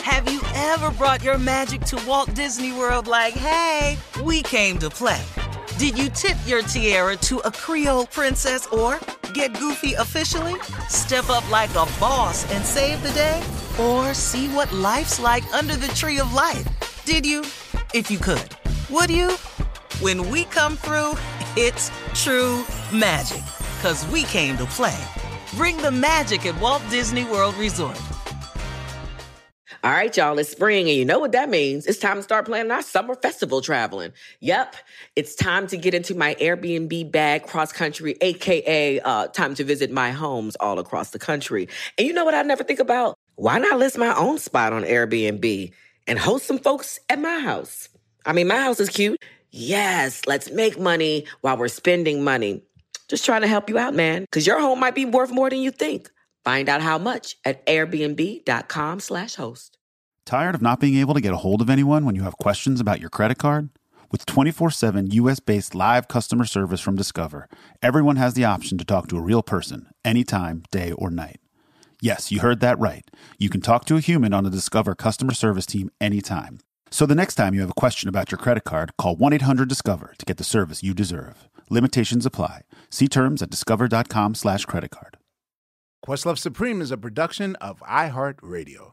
Have you ever brought your magic to Walt Disney World like, hey, we came to play? Did you tip your tiara to a Creole princess or get goofy officially? Step up like a boss and save the day? Or see what life's like under the tree of life? Did you? If you could. Would you? When we come through, it's true magic. 'Cause we came to play. Bring the magic at Walt Disney World Resort. All right, y'all, it's spring, and you know what that means. It's time to start planning our summer festival traveling. Yep, it's time to get into my Airbnb bag cross-country, a.k.a. Time to visit my homes all across the country. And you know what I never think about? Why not list my own spot on Airbnb and host some folks at my house? I mean, my house is cute. Yes, let's make money while we're spending money. Just trying to help you out, man, because your home might be worth more than you think. Find out how much at airbnb.com/host. Tired of not being able to get a hold of anyone when you have questions about your credit card? With 24/7 U.S.-based live customer service from Discover, everyone has the option to talk to a real person anytime, day or night. Yes, you heard that right. You can talk to a human on the Discover customer service team anytime. So the next time you have a question about your credit card, call 1-800-DISCOVER to get the service you deserve. Limitations apply. See terms at discover.com/creditcard. Questlove Supreme is a production of iHeartRadio.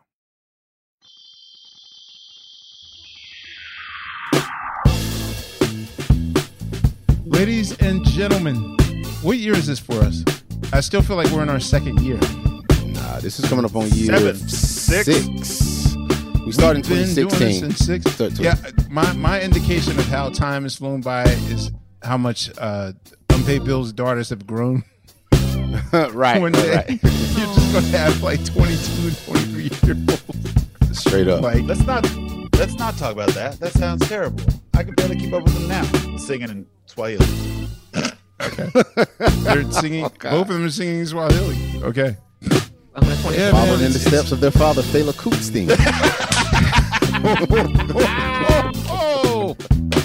Ladies and gentlemen, what year is this for us? I still feel like we're in our second year. Nah, this is coming up on year 6. We started in 2016. Doing this in 6. Yeah, my indication of how time has flown by is how much unpaid bills' daughters have grown. Right. One day, right. You're just going to have like 22 and 23-year-olds. Straight up. Like, Let's not talk about that. That sounds terrible. I can barely keep up with them now. Singing in Swahili. okay. They're singing. Both of them are singing in Swahili. Okay. Following in the steps of their father, Fela Kuti. Oh.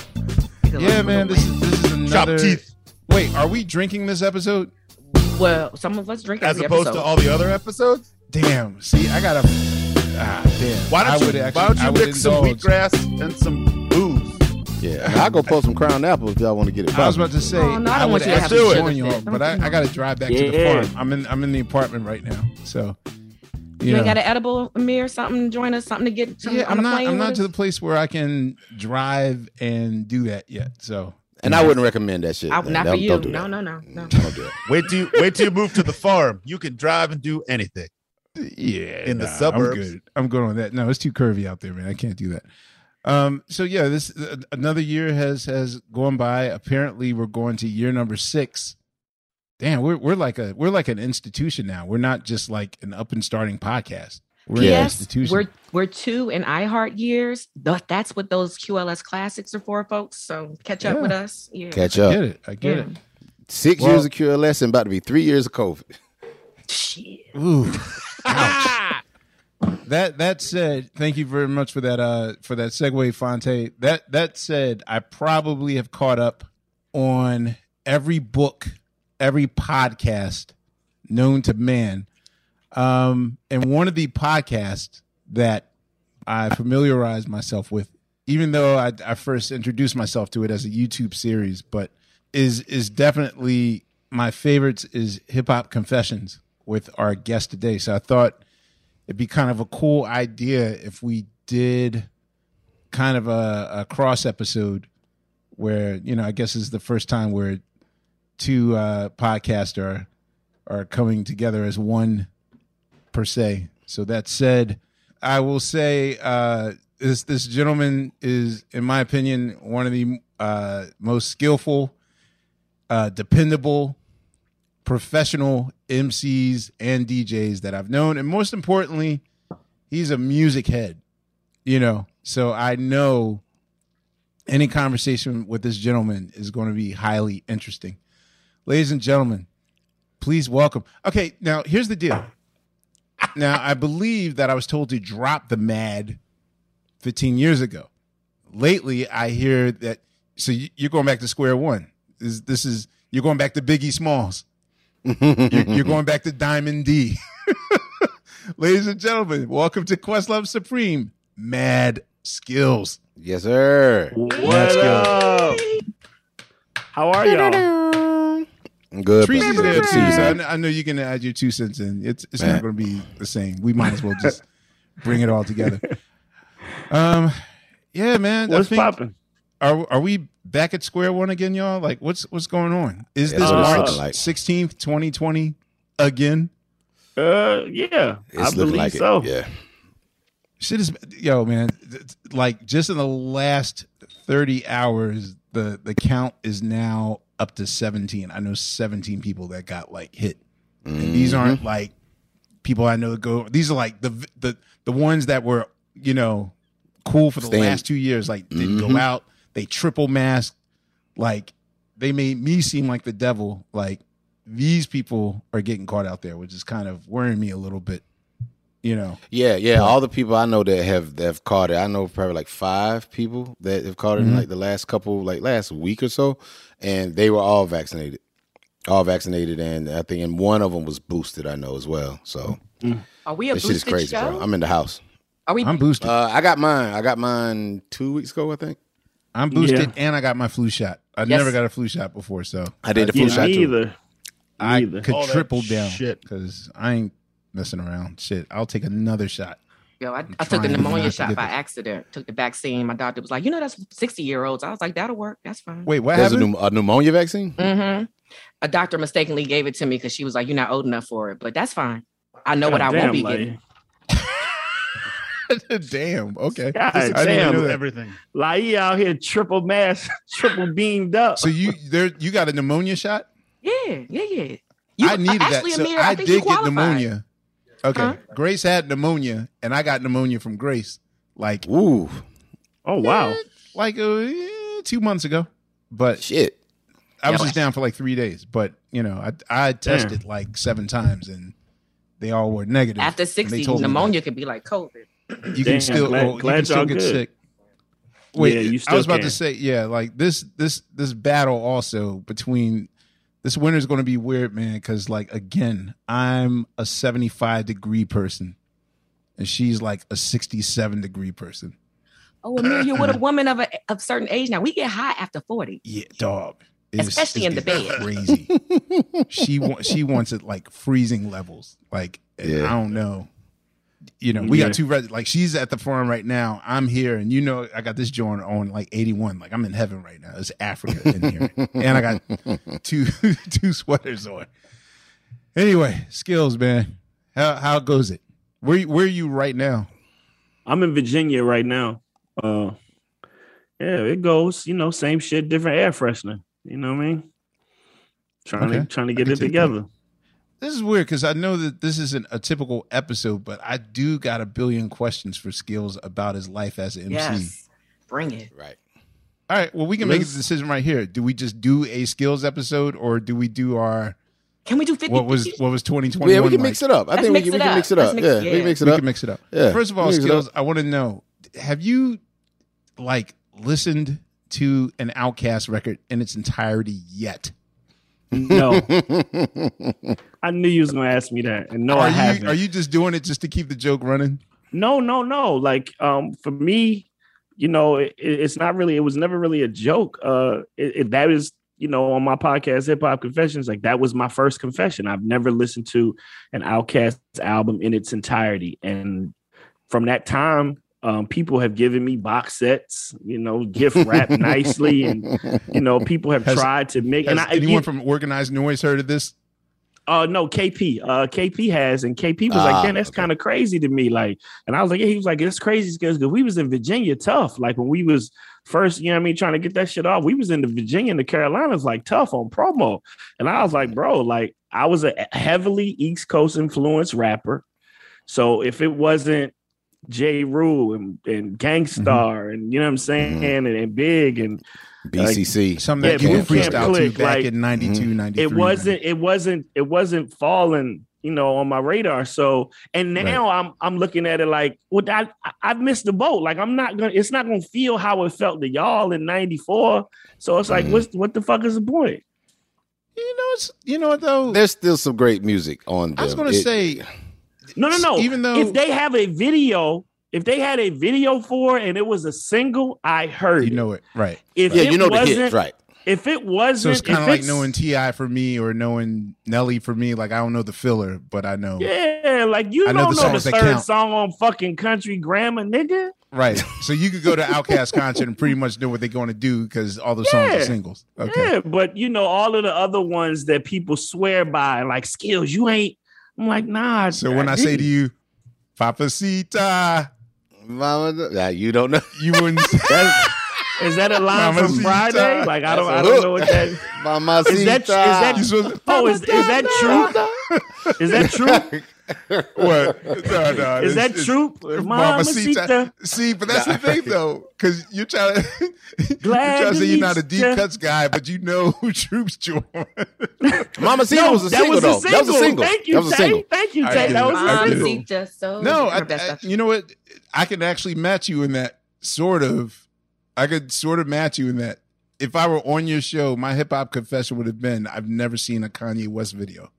Yeah, man. This is another. Chop teeth. Wait, are we drinking this episode? Well, some of us drink As every opposed episode. to all the other episodes? Damn. See, I gotta. Damn. Why don't you mix some wheatgrass and some booze? Yeah, I'll go pull some Crown Apple if y'all want to get it. I was about to say, Oh, no, I I don't would want you to have actually to join do you it. all, but I got to drive back to the farm. I'm in the apartment right now, so You ain't got an edible, Amir, something to join us, something to get something yeah, on the plane I'm with not us? to the place where I can drive and do that yet. So, And I wouldn't recommend that shit. Not for you. Don't do No. that. No. Don't do it. Wait till you move to the farm. You can drive and do anything. yeah, In the suburbs. I'm good on that. No, it's too curvy out there, man. I can't do that. So yeah, this another year has gone by. Apparently, we're going to year number 6. Damn, we're like an institution now. We're not just like an up and starting podcast. We're an institution. We're 2 in iHeart years. That's what those QLS classics are for, folks. So catch up with us. Yeah. Catch up. I get it. 6 years of QLS and about to be 3 years of COVID. Shit. Ooh. Ouch. That said, thank you very much for that segue, Fonte. That said, I probably have caught up on every book, every podcast known to man. And one of the podcasts that I familiarized myself with, even though I first introduced myself to it as a YouTube series, but is definitely my favorites, is Hip Hop Confessions with our guest today. So I thought it'd be kind of a cool idea if we did kind of a cross episode where, I guess is the first time where 2 podcasts are coming together as one per se. So that said, I will say this gentleman is, in my opinion, one of the most skillful, dependable, professional MCs and DJs that I've known. And most importantly, he's a music head, so I know any conversation with this gentleman is going to be highly interesting. Ladies and gentlemen, please welcome. Okay, now here's the deal. Now, I believe that I was told to drop the Mad 15 years ago. Lately, I hear that, so you're going back to square one. You're going back to Biggie Smalls. You're going back to Diamond D. Ladies and gentlemen, welcome to Questlove Supreme, Mad Skills. Yes, sir. What up? How are y'all? I'm good. Treasy's bro. there Good too, to see you, so man. I know you can add your 2 cents in. It's Man. not going to be the same. We might as well just bring it all together. Yeah, man. What's popping? Are we back at square one again, y'all? Like, what's going on? Is Yeah, this that's what it's March looking like. 16th, 2020 again? Yeah, It's I looking believe like so. it. Yeah. Shit is, yo, man. Like, just in the last 30 hours, the count is now up to 17. I know 17 people that got like hit, and these aren't like people I know that go. These are like the ones that were, you know, cool for the Staying. last 2 years. Like, didn't go out. They triple masked. Like, they made me seem like the devil. Like, these people are getting caught out there, which is kind of worrying me a little bit. You know. Yeah. All the people I know that have caught it, I know probably like 5 people that have caught it in like the last week or so, and they were all vaccinated. And I think and one of them was boosted, I know as well. So Are we a this shit is boosted crazy, show? bro. I'm in the house. Are we? I'm boosted. I got mine 2 weeks ago, I think. I'm boosted, Yeah. and I got my flu shot. I Yes. never got a flu shot before, so I did the flu Yeah, shot me too. either. I Neither. could All that triple down shit. because I ain't messing around. Shit, I'll take another shot. Yo, I took trying the not pneumonia to shot get by it. accident. Took the vaccine. My doctor was like, you know, that's 60-year-olds. I was like, that'll work. That's fine. Wait, what There's happened? a pneumonia vaccine? Mm-hmm. A doctor mistakenly gave it to me because she was like, you're not old enough for it. But that's fine. I know what I won't be getting. Damn. Okay. God I didn't even damn. know that. Everything. Like he out here triple mass, triple beamed up. So you got a pneumonia shot? Yeah. You, I needed that. actually, So Amir, I think you did get qualified. pneumonia. Okay. Huh? Grace had pneumonia, and I got pneumonia from Grace. Like, Ooh, Oh wow. 2 months ago. But shit. I was Yeah. just down for like 3 days. But you know, I tested like 7 times, and they all were negative. After And they 60, told me that. pneumonia could be like COVID. You Damn, can still glad- you can glad still y'all get good. sick. Wait, Yeah, you I still was about can. to say, yeah, like this battle also between this winter is going to be weird, man. Because like again, I'm a 75-degree person, and she's like a 67-degree person. Oh, Amir, you're with a woman of a certain age now. We get high after 40. Yeah, dog. Especially in the getting bed. Crazy. she wants it like freezing levels. Like Yeah. I don't know. You know, we got 2 like she's at the farm right now. I'm here, and you know, I got this joint on like 81. Like I'm in heaven right now. It's Africa in here, and I got two sweaters on. Anyway, skills, man. How goes it? Where are you right now? I'm in Virginia right now. Yeah, it goes, you know, same shit, different air freshener. You know what I mean? Trying Okay. to I get can it take together. This is weird because I know that this isn't a typical episode, but I do got a billion questions for Skills about his life as an MC. Yes. Bring it. Right. All right. Well, we can make a Let's- decision right here. Do we just do a Skills episode, or do we do our Can we do 50? what was 2021? Yeah, we can mix it up. I Let's think mix we it can up. mix it Let's up. mix Yeah, it- we can yeah. mix it We up. can mix it up. Yeah. First of all, Mix it Skills, up. I want to know: have you like listened to an Outkast record in its entirety yet? No. I knew you was gonna ask me that. And no, I haven't. Are you just doing it just to keep the joke running? No. Like, for me, you know, it's not really. It was never really a joke. That is, you know, on my podcast, Hip Hop Confessions. Like, that was my first confession. I've never listened to an Outkast album in its entirety, and from that time, people have given me box sets. You know, gift wrapped nicely, and you know, people have tried to make. Has And anyone from Organized Noise heard of this? No, KP. KP has, and KP was like, "Damn, that's kind of crazy to me." Like, and I was like, "Yeah." He was like, "It's crazy because we was in Virginia tough. Like when we was first, you know what I mean, trying to get that shit off. We was in the Virginia and the Carolinas like tough on promo." And I was like, "Bro, like I was a heavily East Coast influenced rapper. So if it wasn't J. Rule and Gangstar and you know what I'm saying, and Big and BCC. Something that Yeah, you Boot Camp freestyle to Click, back like, in 92, 93. it wasn't falling, you know, on my radar. So, and now I'm looking at it like, well, I've missed the boat. Like it's not gonna feel how it felt to y'all in 94. So it's like, what the fuck is the point? You know what though? There's still some great music on them. I was going to say No. Even though if they have a video, if they had a video for it and it was a single, I heard you know it, right? If Yeah, it you know the wasn't, hits, right? If it wasn't, So it's kind of if like it's- knowing T.I. for me or knowing Nelly for me. Like I don't know the filler, but I know. Yeah, like you I don't know know the the songs that third count. song on fucking Country Grammar, nigga. Right. So you could go to Outkast concert and pretty much know what they're going to do because all the songs Yeah. are singles. Okay. Yeah, but you know all of the other ones that people swear by, like Skills, you ain't. I'm like, nah. So when I say to you, Papacita, Mama, nah, you don't know. you wouldn't. Is that a line from Mamacita. Friday? Like I don't That's a know what that. Mamacita. Is that You supposed to- oh is that true? Is that true? What? No. Is that true? Mamacita. See, but that's the thing though, because you're trying to say you're not a deep Glad to cuts guy, but you know who Troops joined. Mamacita was a that single, was though. a That was a single. single. Thank you, That was a Tay. single. Thank you, I Tay. get That it. was I a get it. single. Mamacita, so No, her best stuff. you know what? I can actually match you in that. Sort of. I could sort of match you in that. If I were on your show, my hip hop confession would have been I've never seen a Kanye West video.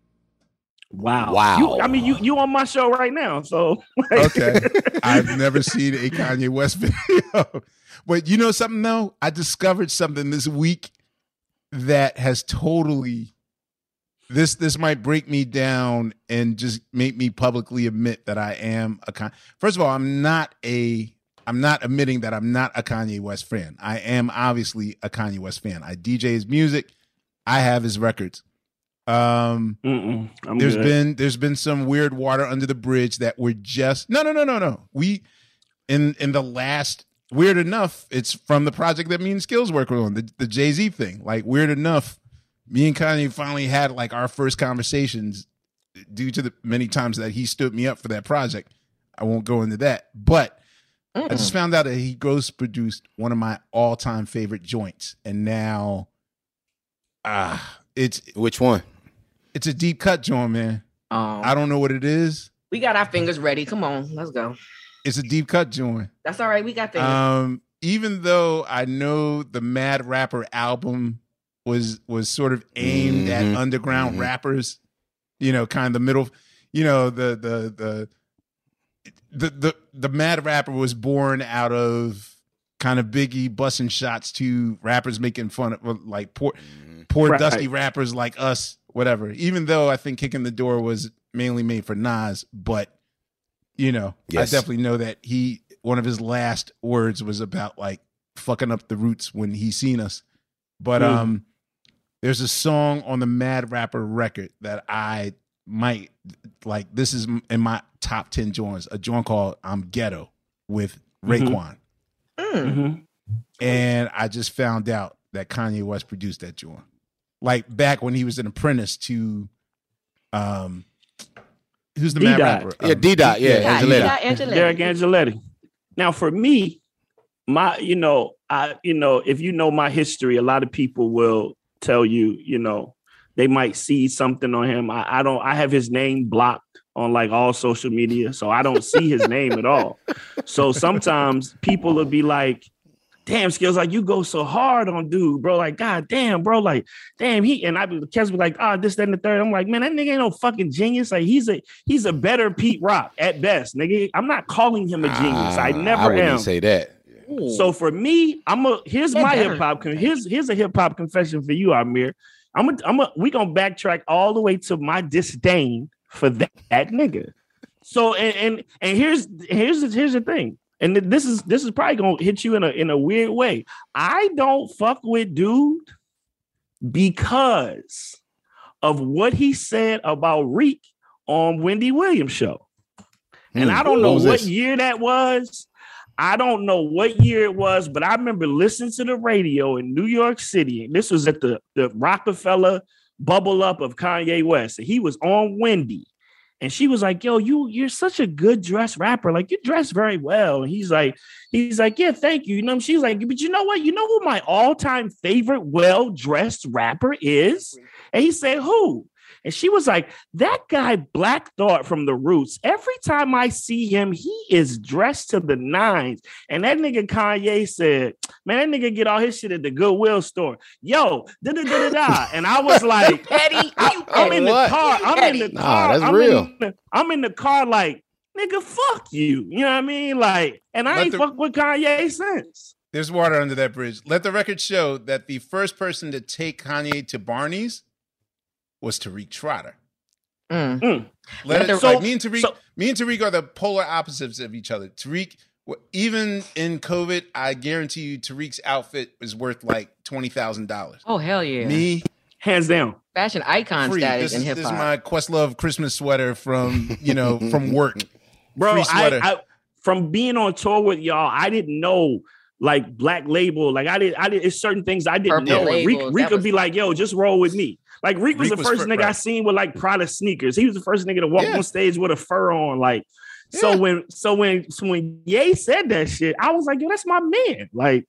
Wow. You on my show right now, so Okay. I've never seen a Kanye West video. But you know something though? I discovered something this week that has totally this might break me down and just make me publicly admit that I am First of all, I'm not admitting that I'm not a Kanye West fan. I am obviously a Kanye West fan. I DJ his music. I have his records. I'm There's good. been some weird water under the bridge that we're just no. We in the last weird enough, it's from the project that me and Skills work on, the Jay-Z thing. Like weird enough, me and Kanye finally had like our first conversations due to the many times that he stood me up for that project. I won't go into that, but I just found out that he ghost produced one of my all-time favorite joints, and now it's Which one? a deep cut joint, man. Oh, I don't know what it is. we got our fingers ready. Come on, let's go. It's a deep cut joint. That's all right. We got that. Even though I know the Mad Rapper album was sort of aimed at underground rappers, you know, kind of the middle, you know, the Mad Rapper was born out of kind of Biggie busting shots to rappers making fun of like poor Right. dusty rappers like us, whatever. Even though I think Kicking the Door was mainly made for Nas, but you know, Yes. I definitely know that one of his last words was about like fucking up the roots when he seen us. But there's a song on the Mad Rapper record that I might like. This is in my top 10 joints. A joint called "I'm Ghetto" with Raekwon, and I just found out that Kanye West produced that joint. Like back when he was an apprentice to, who's the Mad D-Dot. Rapper? Yeah, D-Dot. Yeah, Angeletti. Angeletti. Derek Angeletti. Now, for me, if you know my history, a lot of people will tell you, you know, they might see something on him. I have his name blocked on like all social media, so I don't see his name at all. So sometimes people will be like, damn, Skills, like you go so hard on dude, bro. Like, god damn, bro. Like, damn, Kes be like, this, that, and the third. I'm like, man, that nigga ain't no fucking genius. Like, he's a better Pete Rock at best, nigga. I'm not calling him a genius. I never wouldn't am. say that. So for me, here's my hip hop. Here's a hip hop confession for you, Amir. We gonna backtrack all the way to my disdain for that nigga. So and here's the thing. And this is probably gonna hit you in a weird way. I don't fuck with dude because of what he said about Reek on Wendy Williams' show. And I don't know what year that was. I don't know what year it was, but I remember listening to the radio in New York City. And this was at the Rockefeller bubble up of Kanye West. And he was on Wendy. And she was like, yo, you're such a good dressed rapper. Like, you dress very well. And he's like, yeah, thank you. You know, she's like, but you know what? You know who my all-time favorite well-dressed rapper is? And he said, who? And she was like, that guy Black Thought from The Roots, every time I see him, he is dressed to the nines. And that nigga Kanye said, man, that nigga get all his shit at the Goodwill store. Yo, da-da-da-da-da. And I was like, Petty. I'm in the car. That's real. I'm in the car like, nigga, fuck you. You know what I mean? Like, and I ain't fucked with Kanye since. There's water under that bridge. Let the record show that the first person to take Kanye to Barney's was Tariq Trotter. Me and Tariq are the polar opposites of each other. Tariq, even in COVID, I guarantee you Tariq's outfit is worth like $20,000. Oh, hell yeah. Me, hands down. Fashion icon status in hip hop. This is my Questlove Christmas sweater from, from work. Bro, I from being on tour with y'all, I didn't know like Black Label. Like I did it's certain things I didn't know. Reek would be like, yo, just roll with me. Like Reek was the first nigga I seen with like Prada sneakers. He was the first nigga to walk on stage with a fur on. Like, so when Ye said that shit, I was like, yo, that's my man. Like,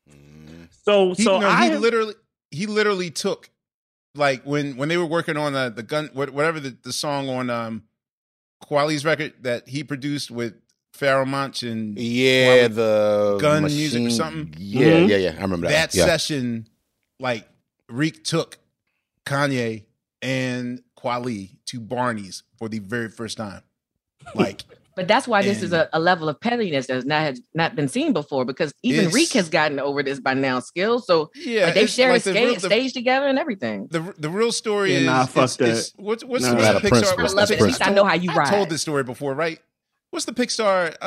he literally took like when they were working on the gun, whatever the song on Kweli's record that he produced with Pharoah Monch and the gun machine, music or something. Yeah. I remember that. Session, like Reek took Kanye and Kweli to Barney's for the very first time. Like, but that's why this is a level of pettiness that has not been seen before, because even Reek has gotten over this by now, Skills. So they share a stage together and everything. The real story is what's the Pixar? I love it. At least I know how you ride. I told this story before, right? What's the Pixar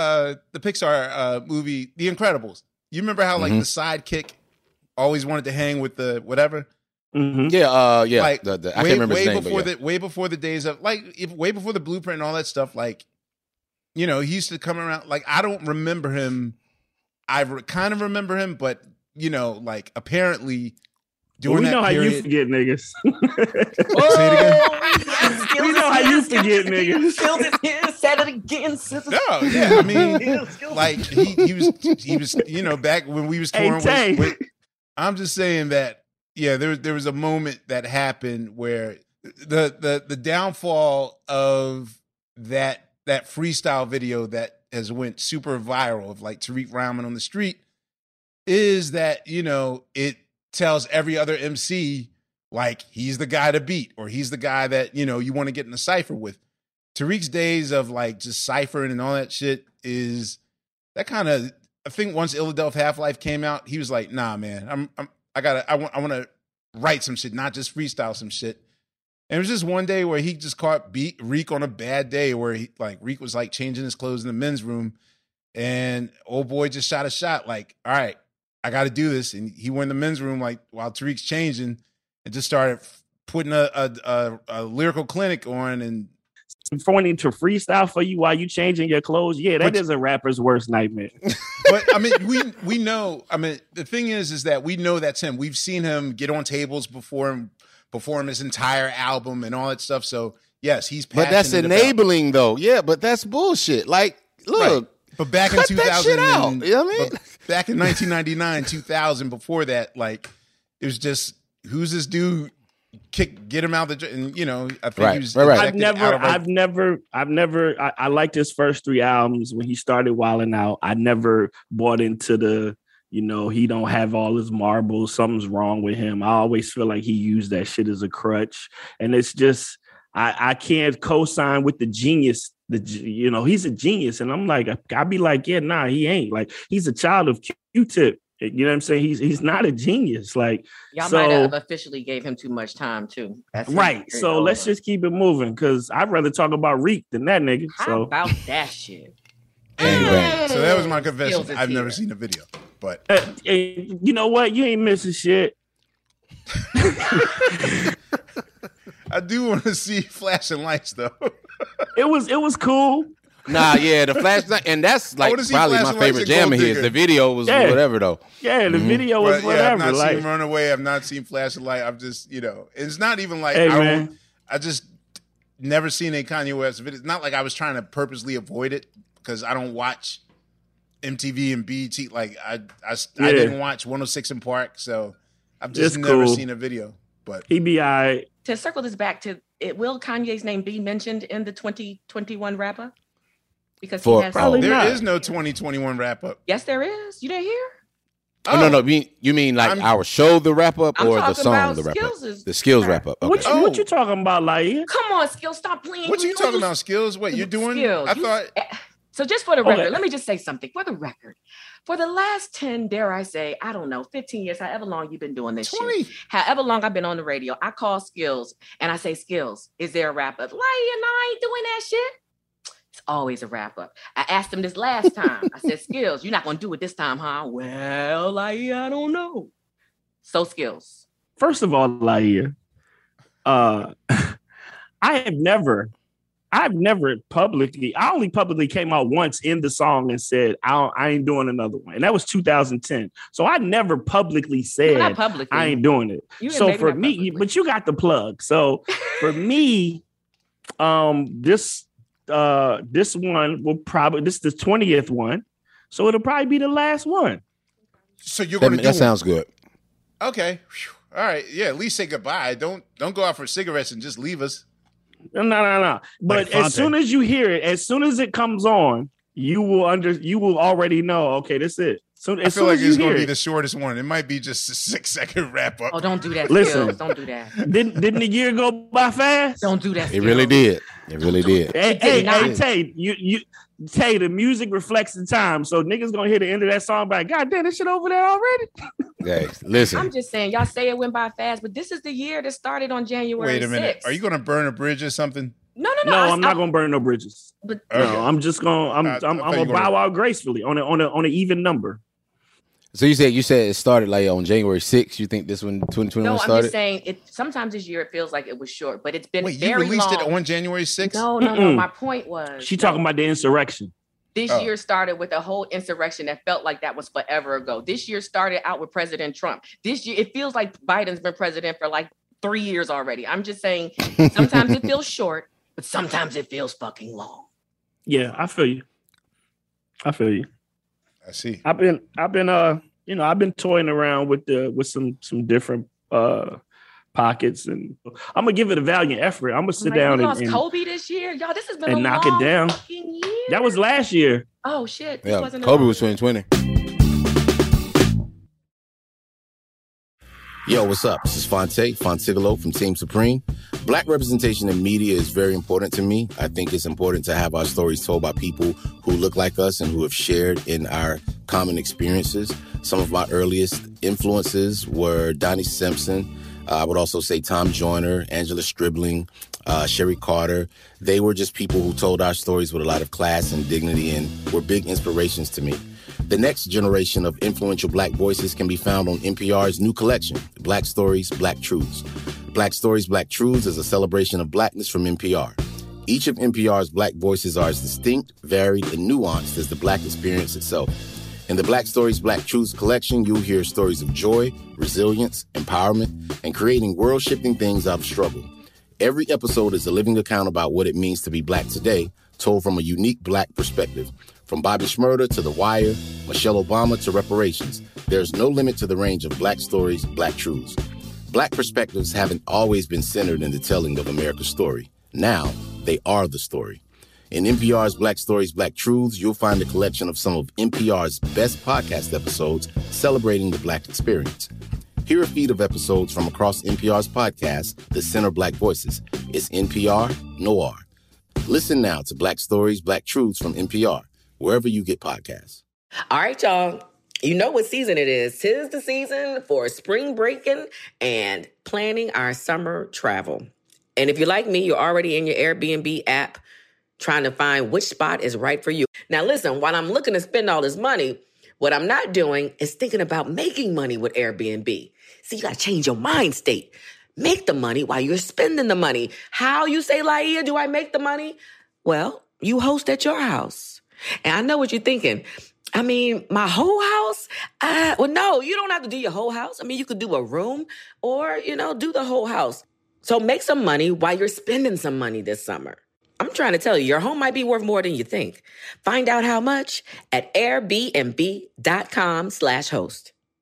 movie, The Incredibles? You remember how like the sidekick always wanted to hang with the whatever? Mm-hmm. Yeah. Like, I can't remember his name, way before the days of way before the Blueprint and all that stuff. Like, he used to come around. Like, I don't remember him. I kind of remember him, but like apparently during that period. How you forget niggas. Say it again. We know how you forget niggas. Skills is here. Said it again. No, yeah. I mean, like he was back when we was touring with. I'm just saying that. Yeah, there was a moment that happened where the downfall of that freestyle video that has went super viral of like Tariq rhyming on the street is that it tells every other MC like he's the guy to beat or he's the guy that you want to get in a cipher with. Tariq's days of like just ciphering and all that shit is that kind of. I think once Philadelphia Half-Life came out, he was like, nah, man, I want to write some shit, not just freestyle some shit. And it was just one day where he just caught Reek on a bad day where Reek was like changing his clothes in the men's room and old boy just shot a shot like, all right, I got to do this. And he went in the men's room like while Tariq's changing and just started putting a lyrical clinic on and pointing to freestyle for you while you changing your clothes. Yeah, that is a rapper's worst nightmare. But I mean, we know. I mean, the thing is that we know that's him. We've seen him get on tables perform his entire album and all that stuff. So yes, he's passionate. But that's enabling, though. Yeah, but that's bullshit. Like, look. Right. But back in 2000, you know what I mean? Back in 1999, 2000, before that, like it was just who's this dude? Get him out the, and I think he was. Right. I liked his first 3 albums when he started wilding out. I never bought into the, he don't have all his marbles. Something's wrong with him. I always feel like he used that shit as a crutch, and it's just I can't co-sign with the genius. He's a genius, and I'm like, I'd be like, yeah, nah, he ain't. Like he's a child of Q-Tip. You know what I'm saying? He's not a genius. Like y'all might have officially gave him too much time too. That's right. So let's just keep it moving because I'd rather talk about Reek than that nigga. How about that shit? Anyway, so that was my confession. I've never seen a video, but you know what? You ain't missing shit. I do want to see flashing lights though. It was cool. Nah, yeah, the flashlight, and that's like probably my favorite jam of his. The video was whatever though. Yeah, the video was whatever. I've not seen Runaway. I've not seen Flashlight. I've just it's not even like I just never seen a Kanye West video. It's not like I was trying to purposely avoid it because I don't watch MTV and BET. Like I didn't watch 106 in Park, so I've just never seen a video. But he be all right. To circle this back to will Kanye's name be mentioned in the 2021 wrap up? Because For- he has Probably There not. is no 2021 wrap up. Yes, there is. You didn't hear? Oh, no. You mean like I'm- our show, the wrap up, I'm or the talking song, about the wrap up? Skills' The skills rap. wrap up. Okay. What you talking about, Laia? Come on, Skills, stop playing. What you talking about, Skills? What you're doing? Skills. I thought So just for the record, Okay. let me just say something. For the record, for the last 10, dare I say, I don't know, 15 years, however long you've been doing this 20. shit, however long I've been on the radio, I call Skills and I say, Skills, is there a wrap up? Laia, I ain't doing that shit. It's always a wrap up. I asked him this last time. I said, Skills, you're not going to do it this time, huh? Well, Laia, I don't know. So Skills. First of all, Laia, I've never publicly, I only publicly came out once in the song and said, I ain't doing another one. And that was 2010. So I never publicly said, Not publicly. I ain't doing it. You So maybe for not me, publicly. but you got the plug. So for me, this one will probably, this is the 20th one. So it'll probably be the last one. so. You're going to do That sounds good. Okay. Whew. All right. Yeah. At least say goodbye. Don't go out for cigarettes and just leave us. No. But Like as Fonte. soon as you hear it, as soon as it comes on, you will already know, okay, that's it. So I as feel soon like as you it's going hear to be it, the shortest one. It might be just a 6-second wrap up. Oh, don't do that, Listen. Skills. Don't do that. didn't the year go by fast? Don't do that, It really Skills. did. It really did. Hey, not. Tay, Tay, the music reflects the time. So niggas gonna hear the end of that song by God damn, this shit over there already. Hey, listen. I'm just saying, y'all say it went by fast, but this is the year that started on January Wait a minute. 6th. Are you going to burn a bridge or something? No, No, I'm not gonna burn no bridges. But Okay. No, I'm just gonna I'm I thought gonna you were bow gonna- out gracefully on an even number. So you said it started like on January 6th. You think this one 2021 no, I'm started? just saying it. Sometimes this year it feels like it was short, but it's been Wait, you very released long. it on January 6th? No. Mm-mm. My point was She talking about the insurrection. this Oh. year started with a whole insurrection that felt like that was forever ago. This year started out with President Trump. This year it feels like Biden's been president for like 3 years already. I'm just saying sometimes it feels short, but sometimes it feels fucking long. Yeah, I feel you. I see. I've been I've been toying around with some different pockets, and I'm gonna give it a valiant effort. I'm gonna sit down we lost and Kobe this year, y'all. This has been and a knock it long down. fucking year. that was last year. Oh shit! This Yeah, wasn't a Kobe long was year. 2020. Yo, what's up? This is Fontigolo from Team Supreme. Black representation in media is very important to me. I think it's important to have our stories told by people who look like us and who have shared in our common experiences. Some of my earliest influences were Donnie Simpson. I would also say Tom Joyner, Angela Stribling, Sherry Carter. They were just people who told our stories with a lot of class and dignity and were big inspirations to me. The next generation of influential Black voices can be found on NPR's new collection, Black Stories, Black Truths. Black Stories, Black Truths is a celebration of Blackness from NPR. Each of NPR's Black voices are as distinct, varied, and nuanced as the Black experience itself. In the Black Stories, Black Truths collection, you'll hear stories of joy, resilience, empowerment, and creating world-shifting things out of struggle. Every episode is a living account about what it means to be Black today, told from a unique Black perspective. From Bobby Shmurda to The Wire, Michelle Obama to reparations, there's no limit to the range of Black stories, Black truths. Black perspectives haven't always been centered in the telling of America's story. Now, they are the story. In NPR's Black Stories, Black Truths, you'll find a collection of some of NPR's best podcast episodes celebrating the Black experience. Hear a feed of episodes from across NPR's podcast, The Center Black Voices. It's NPR Noir. Listen now to Black Stories, Black Truths from NPR, wherever you get podcasts. All right, y'all. You know what season it is. 'Tis the season for spring breaking and planning our summer travel. And if you're like me, you're already in your Airbnb app trying to find which spot is right for you. Now, listen, while I'm looking to spend all this money, what I'm not doing is thinking about making money with Airbnb. See, you got to change your mind state. Make the money while you're spending the money. How, you say, Laia, do I make the money? Well, you host at your house. And I know what you're thinking. I mean, my whole house? Well, no, you don't have to do your whole house. I mean, you could do a room or, do the whole house. So make some money while you're spending some money this summer. I'm trying to tell you, your home might be worth more than you think. Find out how much at airbnb.com/host.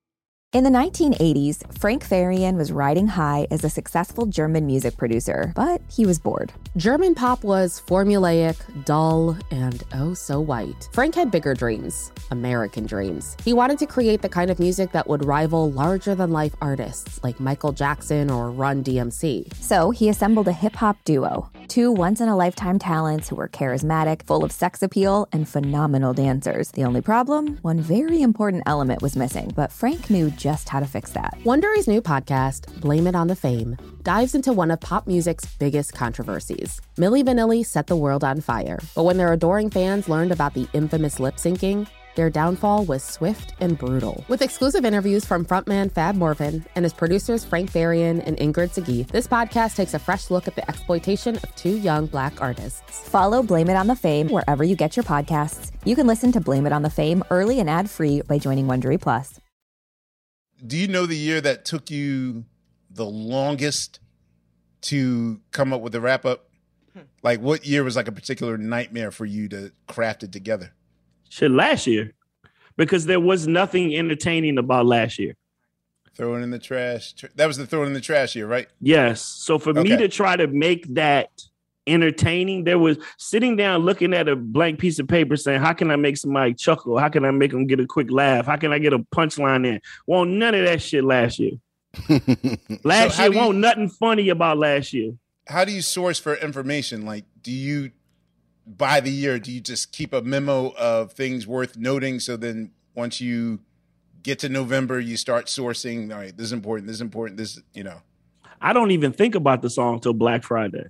In the 1980s, Frank Farian was riding high as a successful German music producer, but he was bored. German pop was formulaic, dull, and oh so white. Frank had bigger dreams, American dreams. He wanted to create the kind of music that would rival larger-than-life artists like Michael Jackson or Run DMC. So he assembled a hip-hop duo, two once-in-a-lifetime talents who were charismatic, full of sex appeal, and phenomenal dancers. The only problem? One very important element was missing, but Frank knew just how to fix that. Wondery's new podcast, Blame It on the Fame, dives into one of pop music's biggest controversies. Milli Vanilli set the world on fire, but when their adoring fans learned about the infamous lip-syncing, their downfall was swift and brutal. With exclusive interviews from frontman Fab Morvan and his producers Frank Farian and Ingrid Seguí, this podcast takes a fresh look at the exploitation of two young Black artists. Follow Blame It on the Fame wherever you get your podcasts. You can listen to Blame It on the Fame early and ad-free by joining Wondery Plus. Do you know the year that took you the longest to come up with the wrap-up? Like, what year was like a particular nightmare for you to craft it together? Shit, last year. Because there was nothing entertaining about last year. Throw it in the trash. That was the throw it in the trash year, right? Yes. So for me to try to make that entertaining, there was sitting down looking at a blank piece of paper saying, how can I make somebody chuckle? How can I make them get a quick laugh? How can I get a punchline in? Won't none of that shit last year. Last year won't nothing funny about last year. How do you source for information? Like, do you, by the year, do you just keep a memo of things worth noting? So then once you get to November, you start sourcing, all right, this is important, this, you know. I don't even think about the song till Black Friday.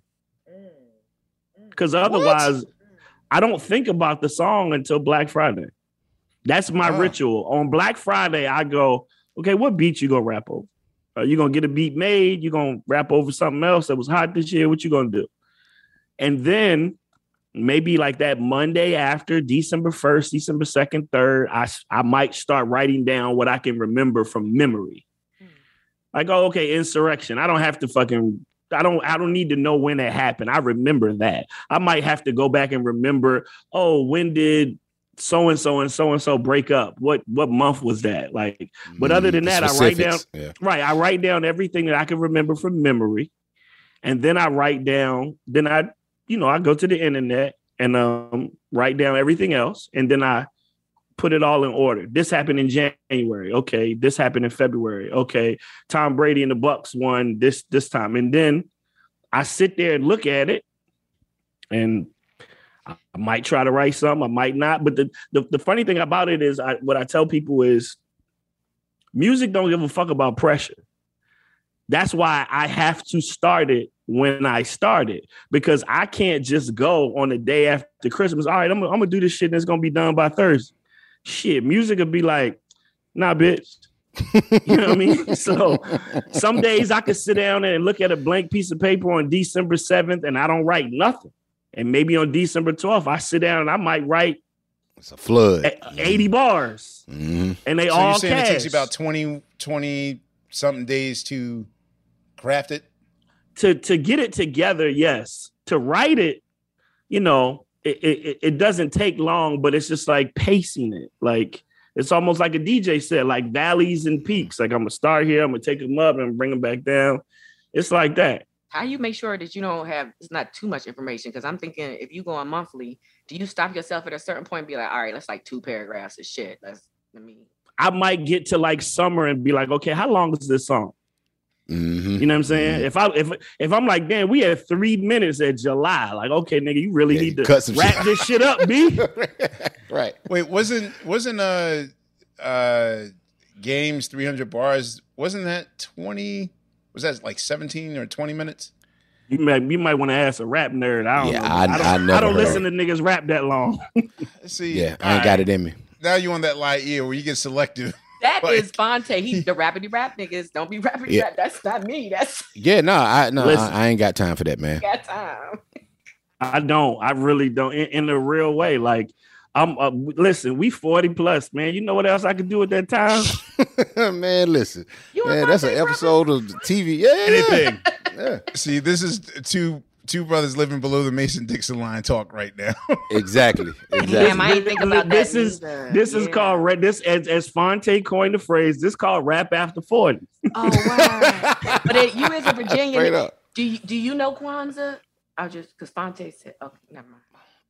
Because otherwise, I don't think about the song until Black Friday. That's my ritual. On Black Friday, I go, okay, what beat you gonna rap over? Are you gonna get a beat made? You gonna rap over something else that was hot this year? What you gonna do? And then maybe like that Monday after December 1st, December 2nd, 3rd, I might start writing down what I can remember from memory. Like, oh, okay, insurrection. I don't have to I don't need to know when it happened. I remember that. I might have to go back and remember, oh, when did so-and-so and so-and-so break up? What month was that? Like, but other than that, I write down, I write down everything that I can remember from memory. And then I write down, I go to the internet and write down everything else. And then I put it all in order. This happened in January. Okay. This happened in February. Okay. Tom Brady and the Bucks won this time. And then I sit there and look at it and I might try to write something. I might not. But the funny thing about it is what I tell people is music don't give a fuck about pressure. That's why I have to start it when I start it, because I can't just go on the day after Christmas. All right, I'm going to do this shit and it's going to be done by Thursday. Shit, music would be like, nah, bitch. You know what I mean? So some days I could sit down and look at a blank piece of paper on December 7th and I don't write nothing. And maybe on December 12th, I sit down and I might write it's a flood. 80 bars. Mm-hmm. And they so all you're saying cash. It takes you about 20 something days to craft it? To get it together, yes. To write it, it doesn't take long, but it's just like pacing it. Like it's almost like a DJ said, like valleys and peaks. Like I'm gonna start here, I'm gonna take them up and bring them back down. It's like that. How you make sure that you don't have, it's not too much information? Because I'm thinking if you go on monthly, do you stop yourself at a certain point and be like, all right, that's like 2 paragraphs of shit. I might get to like summer and be like, okay, how long is this song? Mm-hmm. You know what I'm saying? Mm-hmm. If I'm like, damn, we had 3 minutes at July. Like, okay, nigga, you really need to wrap this shit up, B. Right. Wait, wasn't Games 300 bars? Wasn't that 20? Was that like 17 or 20 minutes? You might want to ask a rap nerd. I don't know. I I don't listen to niggas rap that long. See, yeah, I ain't got it in me. Now you on that light ear where you get selective. That is Fonte. He's the rappity rap niggas. Don't be rappity rap. That's not me. That's I ain't got time for that, man. Got time. I don't. I really don't. In a real way, like listen, we 40 plus, man. You know what else I could do at that time? Man, listen. Man, that's an episode of TV. Yeah. Anything. Yeah. See, this is two two brothers living below the Mason-Dixon line talk right now. Exactly. Damn, I didn't think about this that. is called this as Fonte coined the phrase. This called rap after 40. Oh wow! But you as a Virginian, Straight up. do you know Kwanzaa? I'll just because Fonte said, okay, never mind.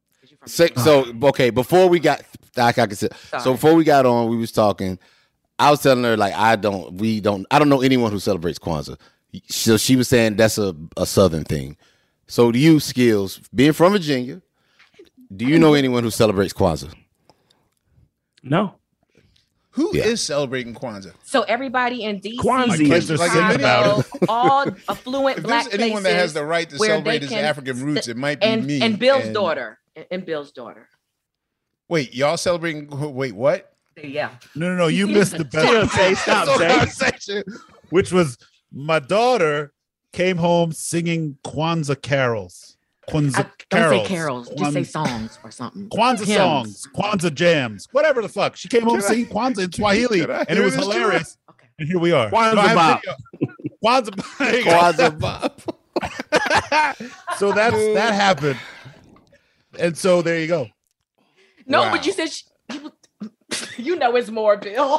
Okay, before we got before we got on, we was talking. I was telling her like I don't know anyone who celebrates Kwanzaa. So she was saying that's a Southern thing. So do you, Skills, being from Virginia, do you know anyone who celebrates Kwanzaa? No. Who is celebrating Kwanzaa? So everybody in DC, Kwanzaa. all affluent black places. If there's anyone that has the right to celebrate his African roots, it might be me. And Bill's daughter. And Bill's daughter. Wait, y'all celebrating? Wait, what? Yeah. No. You missed the best conversation, which was my daughter came home singing Kwanzaa carols. Don't say carols. Just say songs or something. Kwanzaa songs, Kwanzaa jams, whatever the fuck. She came home singing Kwanzaa in Swahili, and it was hilarious. Okay. And here we are. Kwanzaa Bob. Kwanzaa Bob. So that happened. And so there you go. No, wow. But you said you know it's more, Bill.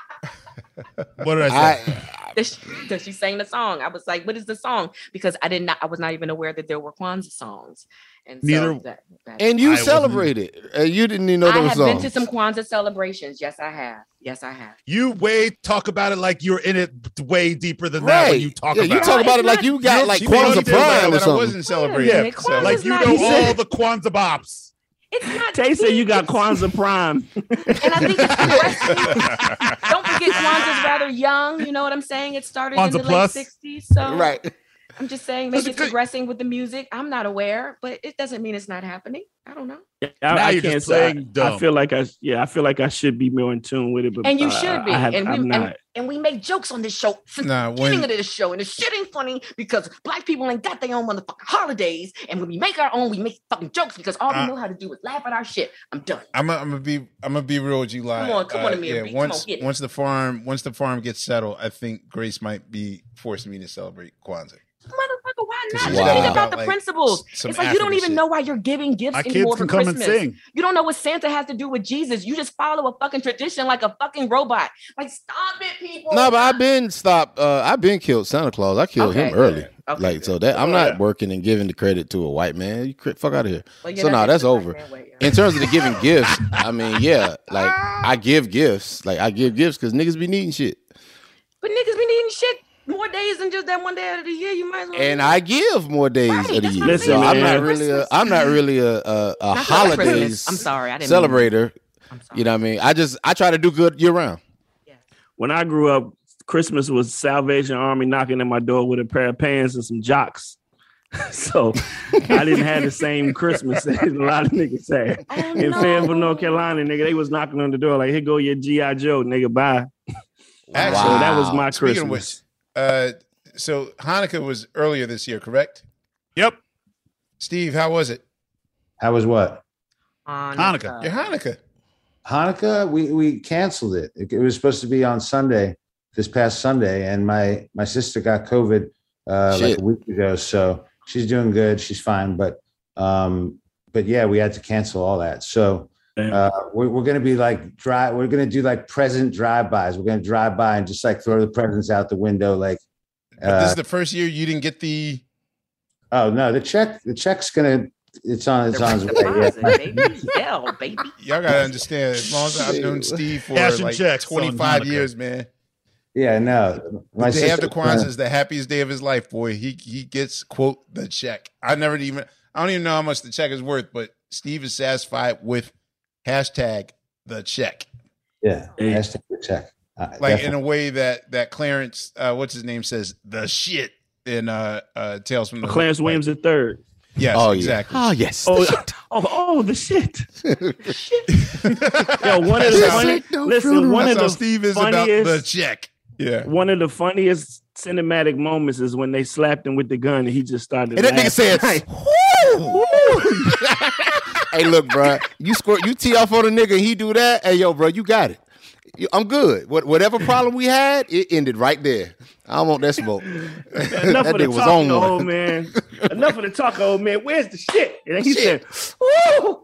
What did I say? That she sang the song. I was like, what is the song? Because I was not even aware that there were Kwanzaa songs. And neither. And you celebrated. You didn't even know there was songs. I have been to some Kwanzaa celebrations. Yes, I have. You talk about it like you're in it way deeper than that when you talk about it. You talk about it like you got like Kwanzaa Prime or something. I wasn't celebrating. Yeah, like you know all the Kwanzaa bops. It's not. Tay said you got Kwanzaa Prime. And I think it's progressing. Don't forget Kwanzaa's rather young. You know what I'm saying? It started Kwanzaa in the Plus. late 60s. So right. I'm just saying maybe it's progressing with the music. I'm not aware, but it doesn't mean it's not happening. I don't know. I can't say. I feel like I should be more in tune with it. But and you should be. I'm not. And we make jokes on this show since the beginning of this show. And this shit ain't funny because black people ain't got their own motherfucking holidays. And when we make our own, we make fucking jokes because all we know how to do is laugh at our shit. I'm done. I'm gonna be real with you, Lai. Come on, Amir. Yeah, once the farm gets settled, I think Grace might be forcing me to celebrate Kwanzaa. Motherfucker, why not? Think about the principles. It's like you don't even know why you're giving gifts anymore for Christmas. You don't know what Santa has to do with Jesus. You just follow a fucking tradition like a fucking robot. Like, stop it, people. No, but I've been killed Santa Claus. I killed him early. Okay, like, so that I'm not working and giving the credit to a white man. You fuck out of here. Well, so no, that's over. In terms of the giving gifts, I mean, like I give gifts. Like I give gifts because niggas be needing shit. But niggas be needing shit more days than just that one day out of the year. You might as well. And I give more days of the year. Listen, so I'm not really a holidays. I'm sorry, I didn't celebrator. You know what I mean? I try to do good year round. Yeah. When I grew up, Christmas was Salvation Army knocking at my door with a pair of pants and some jocks. So I didn't have the same Christmas as a lot of niggas had. In Fayetteville, North Carolina, nigga, they was knocking on the door like, here go your G.I. Joe, nigga, bye. Actually, so that was my Christmas. So Hanukkah was earlier this year, correct? Yep. Steve, how was it? How was what? Hanukkah. Your Hanukkah. Hanukkah, we canceled it. It was supposed to be on Sunday, this past Sunday, and my sister got COVID like a week ago, so she's doing good. She's fine, but yeah, we had to cancel all that. So we're going to be like we're going to do like present drive-bys. We're going to drive by and just like throw the presents out the window. Like, but this is the first year you didn't get the. Oh no, the check's going to. It's on its way. Yeah, baby. Y'all gotta understand. As long as I've known Steve for like 25 years, man. Yeah, no. The day after Kwanzaa is the happiest day of his life, boy. He gets, quote, the check. I don't even know how much the check is worth, but Steve is satisfied with hashtag the check. Yeah, hashtag the check. Like definitely. in a way that Clarence, what's his name, says the shit in Tales from the Clarence Williams III. Yes, exactly. Oh, yes. The shit. Yo, one of the Steve is about the check. Yeah. One of the funniest cinematic moments is when they slapped him with the gun and he just started. And that nigga said, "Woo!" Hey, look, bro, you tee off on a nigga and he do that. Hey, yo, bro, you got it. I'm good. Whatever problem we had, it ended right there. I don't want that smoke. Enough of the talk, old man. Enough of the talk, old man. Where's the shit? And he said, "Ooh,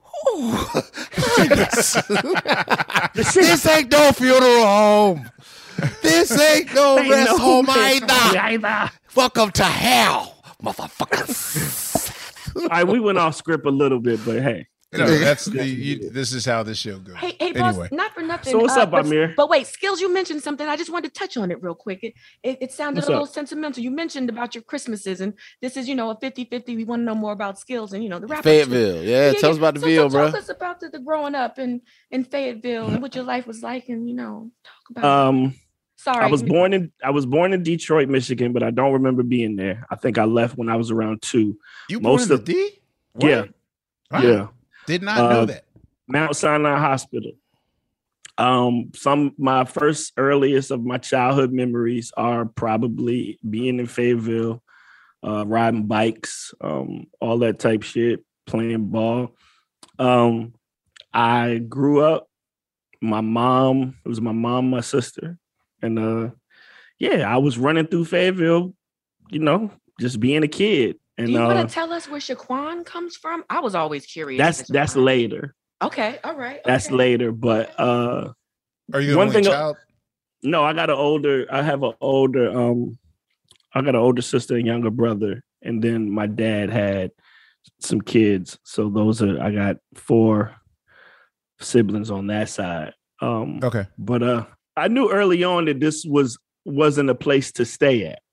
this ain't no funeral home. This ain't no rest home either. Welcome to hell, motherfucker." All right, we went off script a little bit, but hey. No, this is how this show goes. Hey, anyway. boss, not for nothing. So what's up, Amir? But wait, Skills, you mentioned something. I just wanted to touch on it real quick. It sounded a little sentimental. You mentioned about your Christmases, and this is, a 50-50. We want to know more about Skills and, the rap. Fayetteville. Yeah, tell us about the Ville, bro. Tell us about the growing up in Fayetteville and what your life was like, and, talk about Sorry. I was born in Detroit, Michigan, but I don't remember being there. I think I left when I was around 2. You born in the D? What? Yeah. Wow. Yeah. Did not know that. Mount Sinai Hospital. My first earliest of my childhood memories are probably being in Fayetteville, riding bikes, all that type shit, playing ball. I grew up. It was my mom, my sister, and I was running through Fayetteville, just being a kid. And, do you want to tell us where Shaquan comes from? I was always curious. That's later. Okay, all right. That's later, but are you the only child? No, I got an older sister and younger brother, and then my dad had some kids. So I got 4 siblings on that side. Okay. But I knew early on that this wasn't a place to stay at.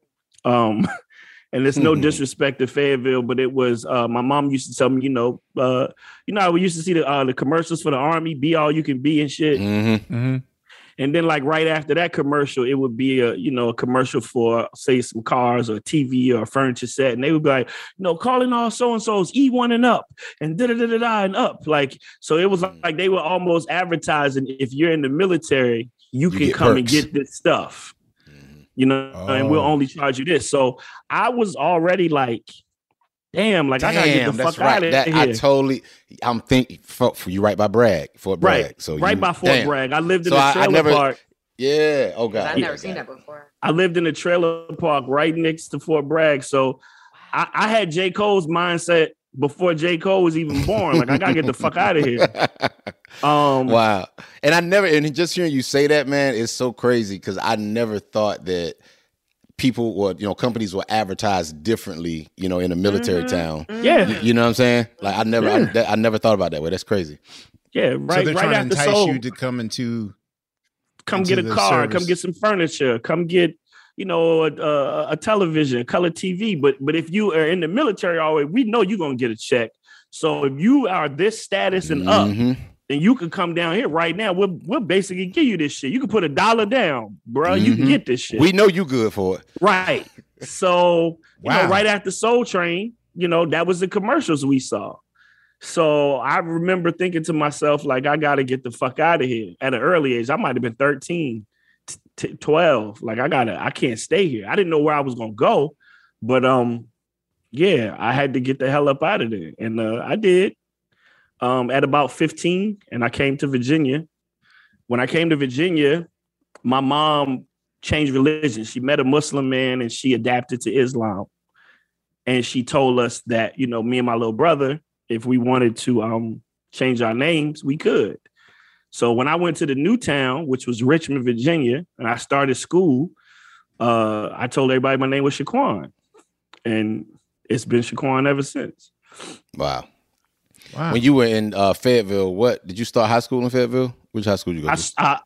And it's no disrespect to Fayetteville, but it was, my mom used to tell me, how we used to see the commercials for the Army, be all you can be and shit. Mm-hmm. Mm-hmm. And then like right after that commercial, it would be a commercial for, say, some cars or a TV or a furniture set. And they would be like, calling all so-and-so's E1 and up and da-da-da-da-da and up. Like, so it was like they were almost advertising, if you're in the military, you can come and get this stuff. And we'll only charge you this. So I was already like, damn, like I gotta get the fuck out of here. I'm thinking for you right by Fort Bragg. Right. So right by Fort Bragg. I lived in a trailer park. Yeah. Oh God. I've never seen that before. I lived in a trailer park right next to Fort Bragg. So I had J. Cole's mindset before J. Cole was even born. Like I gotta get the fuck out of here. Wow. And just hearing you say that, man, is so crazy because I never thought that people or companies will advertise differently, in a military town. Yeah. You know what I'm saying? Like I never thought about it that way. That's crazy. Yeah, right. So they're trying to entice Soul, you to come get a car, service. come get some furniture, come get a television, color TV. But if you are in the military already, we know you're gonna get a check. So if you are this status and up, then you can come down here right now. We'll basically give you this shit. You can put $1 down, bro. You can get this shit. We know you good for it. Right. So, right after Soul Train, that was the commercials we saw. So I remember thinking to myself, like, I got to get the fuck out of here at an early age. I might have been 13, 12. Like, I can't stay here. I didn't know where I was going to go, but, I had to get the hell up out of there. And I did. At about 15, and I came to Virginia. When I came to Virginia, my mom changed religion. She met a Muslim man and she adapted to Islam. And she told us that, me and my little brother, if we wanted to change our names, we could. So when I went to the new town, which was Richmond, Virginia, and I started school, I told everybody my name was Shaquan. And it's been Shaquan ever since. Wow. When you were in Fayetteville, what did you start high school in Fayetteville? Which high school did you go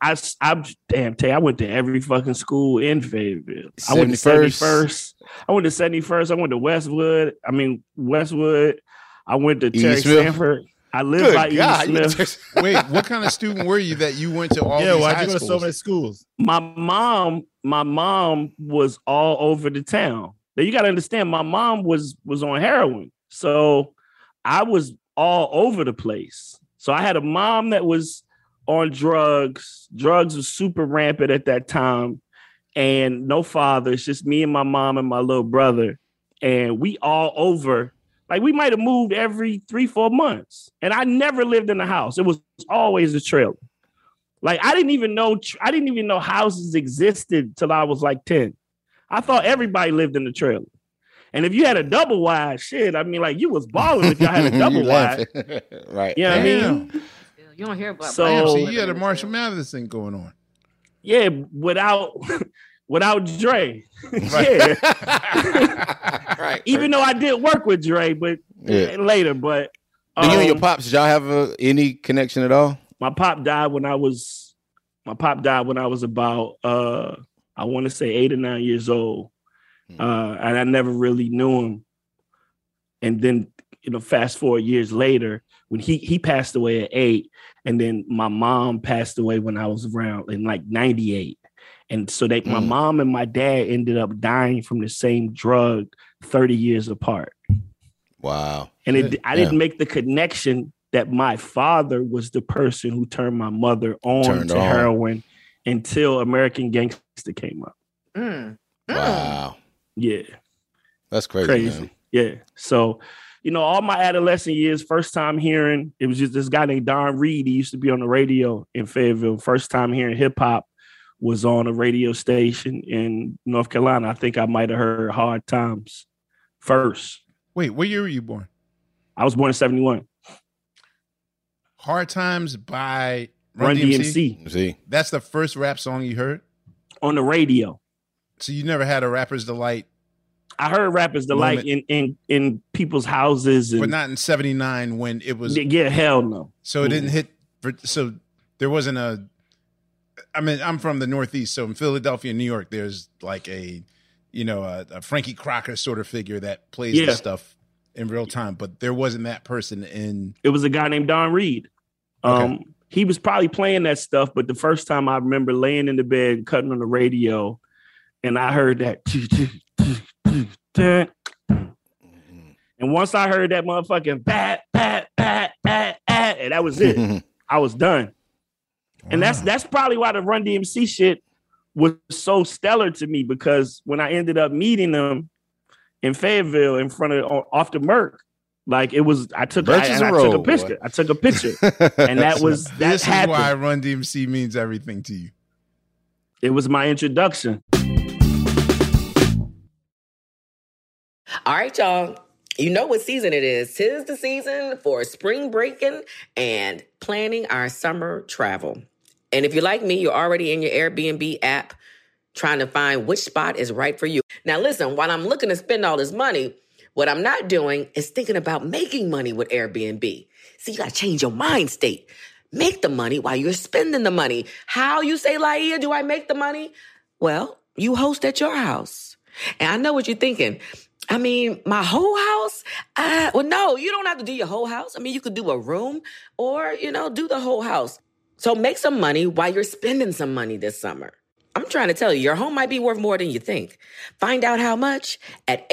to? I went to every fucking school in Fayetteville. I went to 71st. I went to Westwood. I went to Terry Sanford. I lived by Edie Smith. Wait, what kind of student were you that you went to all these high schools? Yeah, why'd you go to so many schools? My mom was all over the town. Now you got to understand, my mom was on heroin. So I was all over the place. So I had a mom that was on drugs. Drugs was super rampant at that time. And no father. It's just me and my mom and my little brother. And we all over. Like we might have moved every 3-4 months. And I never lived in a house. It was always a trailer. Like I didn't even know houses existed till I was like 10. I thought everybody lived in the trailer. And if you had a double wide, shit, I mean, like you was balling if y'all had a double wide. Right. You know what I mean? You don't hear about so you had a Marshall Mathers thing going on. Yeah, without Dre. Yeah. Right. Even though I did work with Dre, but later. But do you and your pops, did y'all have any connection at all? My pop died when I was about I want to say 8 or 9 years old. And I never really knew him. And then, fast forward years later, when he passed away at 8, and then my mom passed away when I was around in like 98. And so my mom and my dad ended up dying from the same drug 30 years apart. Wow. And I didn't make the connection that my father was the person who turned my mother on to heroin until American Gangster came up. Wow. Yeah. That's crazy. Man. Yeah. So, all my adolescent years, first time hearing, it was just this guy named Don Reed. He used to be on the radio in Fayetteville. First time hearing hip hop was on a radio station in North Carolina. I think I might have heard Hard Times first. Wait, what year were you born? I was born in 71. Hard Times by Run DMC. That's the first rap song you heard? On the radio. So you never had a Rapper's Delight? I heard Rapper's Delight in people's houses. But not in 79 when it was... Yeah, hell no. So it didn't hit... So there wasn't a... I mean, I'm from the Northeast, so in Philadelphia, New York, there's like a Frankie Crocker sort of figure that plays this stuff in real time, but there wasn't that person in... It was a guy named Don Reed. Okay. He was probably playing that stuff, but the first time I remember laying in the bed, cutting on the radio, and I heard that... And once I heard that motherfucking bat, and that was it. I was done. And that's probably why the Run DMC shit was so stellar to me, because when I ended up meeting them in Fayetteville in front of off the Merc, like it was, I took a picture. I took a picture, and that was that. This happened. Is why Run DMC means everything to you. It was my introduction. All right, y'all. You know what season it is. 'Tis the season for spring breaking and planning our summer travel. And if you're like me, you're already in your Airbnb app trying to find which spot is right for you. Now, listen, while I'm looking to spend all this money, what I'm not doing is thinking about making money with Airbnb. See, you got to change your mind state. Make the money while you're spending the money. How, you say, Laia, do I make the money? Well, you host at your house. And I know what you're thinking. I mean, my whole house? Well, no, you don't have to do your whole house. I mean, you could do a room or, do the whole house. So make some money while you're spending some money this summer. I'm trying to tell you, your home might be worth more than you think. Find out how much at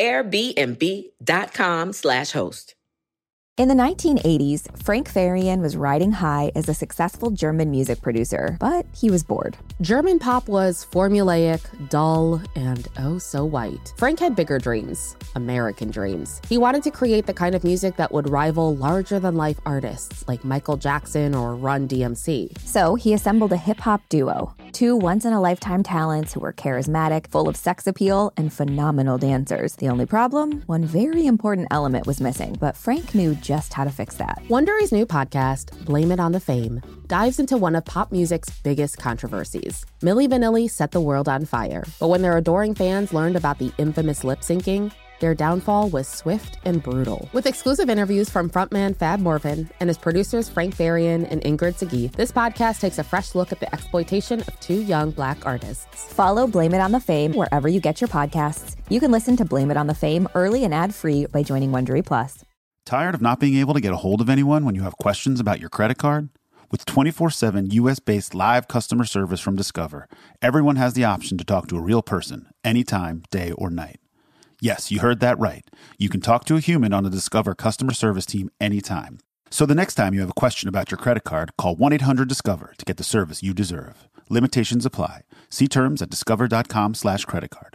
airbnb.com/host. In the 1980s, Frank Farian was riding high as a successful German music producer, but he was bored. German pop was formulaic, dull, and oh so white. Frank had bigger dreams, American dreams. He wanted to create the kind of music that would rival larger-than-life artists like Michael Jackson or Run DMC. So he assembled a hip-hop duo, two once-in-a-lifetime talents who were charismatic, full of sex appeal, and phenomenal dancers. The only problem? One very important element was missing, but Frank knew just how to fix that. Wondery's new podcast, Blame It on the Fame, dives into one of pop music's biggest controversies. Milli Vanilli set the world on fire, but when their adoring fans learned about the infamous lip syncing, their downfall was swift and brutal. With exclusive interviews from frontman Fab Morvan and his producers Frank Farian and Ingrid Segui, this podcast takes a fresh look at the exploitation of two young Black artists. Follow Blame It on the Fame wherever you get your podcasts. You can listen to Blame It on the Fame early and ad-free by joining Wondery Plus. Tired of not being able to get a hold of anyone when you have questions about your credit card? With 24/7 U.S.-based live customer service from Discover, everyone has the option to talk to a real person anytime, day or night. Yes, you heard that right. You can talk to a human on the Discover customer service team anytime. So the next time you have a question about your credit card, call 1-800-DISCOVER to get the service you deserve. Limitations apply. See terms at discover.com/creditcard.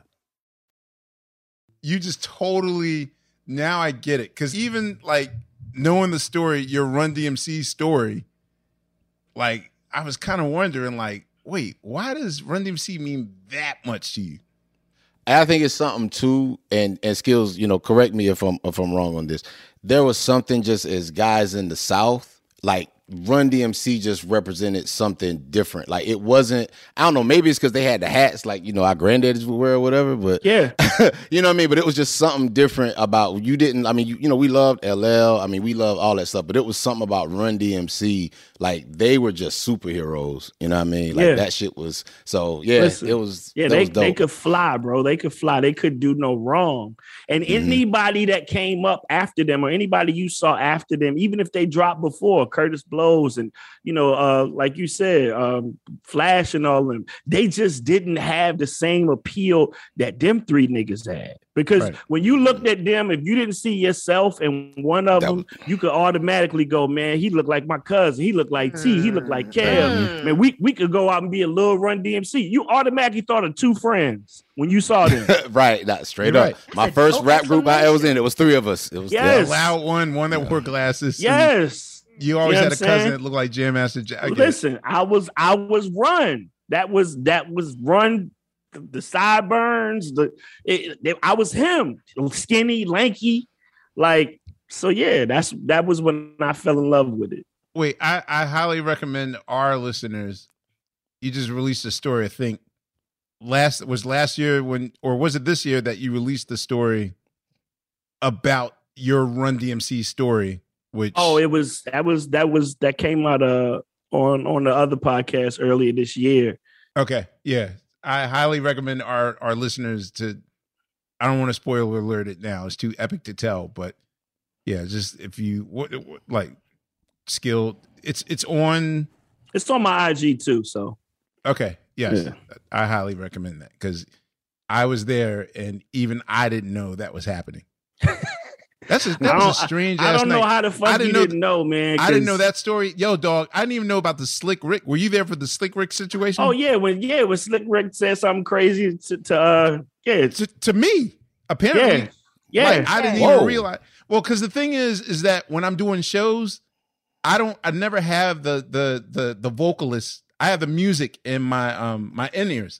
You just totally... Now I get it. Because even, like, knowing the story, your Run DMC story, like, I was kind of wondering, like, wait, why does Run DMC mean that much to you? I think it's something too, and Skills, correct me if I'm wrong on this. There was something just as guys in the South, like Run DMC just represented something different. Like it wasn't, I don't know, maybe it's because they had the hats like, our granddaddies would wear or whatever, but yeah, you know what I mean? But it was just something different about, we loved LL. We loved all that stuff, but it was something about Run DMC. Like they were just superheroes. You know what I mean? Like that shit was, so yeah, listen, it was, yeah, they could fly, bro. They could fly. They could do no wrong. And anybody that came up after them or anybody you saw after them, even if they dropped before, Curtis Blows and, like you said, Flash and all of them, they just didn't have the same appeal that them three niggas had. Because when you looked at them, if you didn't see yourself in one of them, you could automatically go, man, he looked like my cousin. He looked like T. He looked like Kev. Man, we could go out and be a little Run DMC. You automatically thought of two friends when you saw them. Right. That's straight up. My first rap group I was in, it was three of us. It was the loud one that wore glasses. Yes. You always had a cousin that looked like Jam Master Jay. Listen, I was Run. That was Run. The sideburns, I was him, skinny, lanky, like, so yeah, that was when I fell in love with it. Wait, I highly recommend our listeners. You just released a story, I think last year was it this year that you released the story about your Run DMC story? Which that came out on the other podcast earlier this year. Okay, yeah. I highly recommend our listeners to, I don't want to spoiler alert it now. It's too epic to tell, but yeah, just if you like Skilled, it's on my IG too. So, okay. Yes. Yeah. I highly recommend that because I was there and even I didn't know that was happening. That was a strange. I don't know how the fuck you didn't know, man. I didn't know that story. Yo, dog, I didn't even know about the Slick Rick. Were you there for the Slick Rick situation? Oh yeah, when Slick Rick said something crazy to me, apparently. Yeah. Like, I didn't even realize. Well, because the thing is that when I'm doing shows, I never have the vocalist. I have the music in my my in-ears.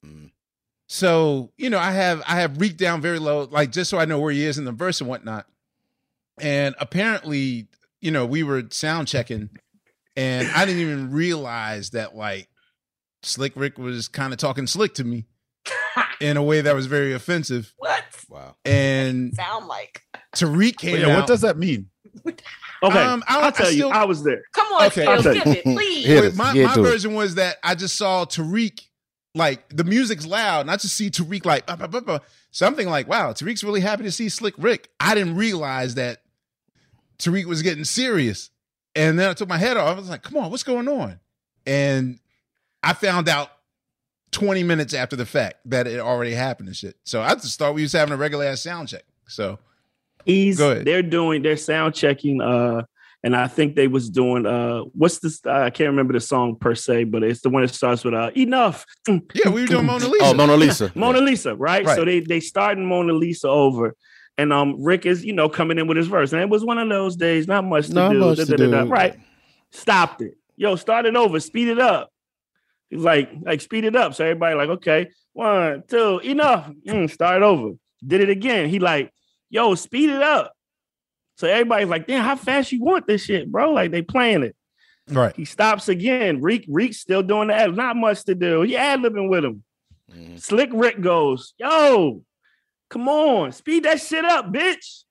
So, I have Reek down very low, like just so I know where he is in the verse and whatnot. And apparently, we were sound checking and I didn't even realize that like Slick Rick was kind of talking slick to me in a way that was very offensive. What? Wow. And sound like Tariq came out. What does that mean? Okay, I'll tell you. I was there. Come on, Skills, give it, please. My version was that I just saw Tariq, like the music's loud, and I just see Tariq like something like, wow, Tariq's really happy to see Slick Rick. I didn't realize that Tariq was getting serious. And then I took my head off. I was like, come on, what's going on? And I found out 20 minutes after the fact that it already happened and shit. So I just thought we was having a regular ass sound check. So go ahead. They're sound checking, and I think they was doing what's this? I can't remember the song per se, but it's the one that starts with enough. Yeah, we were doing Mona Lisa. Oh, Mona Lisa. Mona Lisa, right? So they starting Mona Lisa over. And Rick is, coming in with his verse. And it was one of those days, not much to do. Right. Stopped it. Yo, start it over, speed it up. He's like speed it up. So everybody like, okay, 1, 2, enough. Start over. Did it again. He like, yo, speed it up. So everybody's like, damn, how fast you want this shit, bro? Like they playing it. Right. He stops again. Reek's still doing the ad. Not much to do. He ad-libbing with him. Slick Rick goes, yo, come on, speed that shit up, bitch.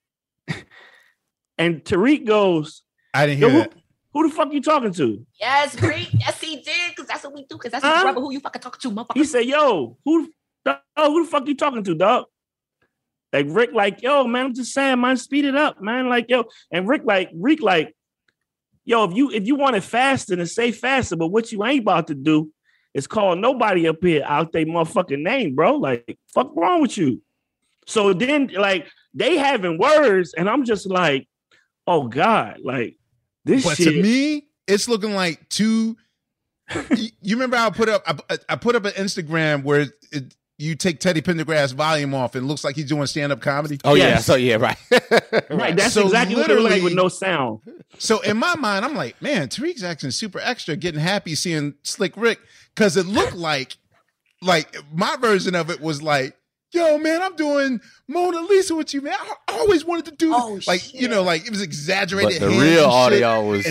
And Tariq goes, I didn't hear that. Who the fuck you talking to? Yes, Reek. Yes, he did. Because that's what we do. Because that's his brother. Who you fucking talking to, motherfucker? He said, yo, who the fuck you talking to, dog? Like Rick, like, yo, man, I'm just saying, man, speed it up, man. Like, yo, and Reek like, yo, if you want it faster, then say faster. But what you ain't about to do is call nobody up here out their motherfucking name, bro. Like, fuck wrong with you? So then, like, they having words, and I'm just like, oh God, like this but shit. To me, it's looking like two. You remember I put up an Instagram where you take Teddy Pendergrass volume off and it looks like he's doing stand-up comedy. Oh yeah, so yeah, right. Right, that's so exactly what it looked like with no sound. So in my mind, I'm like, man, Tariq's acting super extra, getting happy seeing Slick Rick, because it looked like my version of it was like, yo, man, I'm doing Mona Lisa with you, man. I always wanted to do it was exaggerated. But the real audio was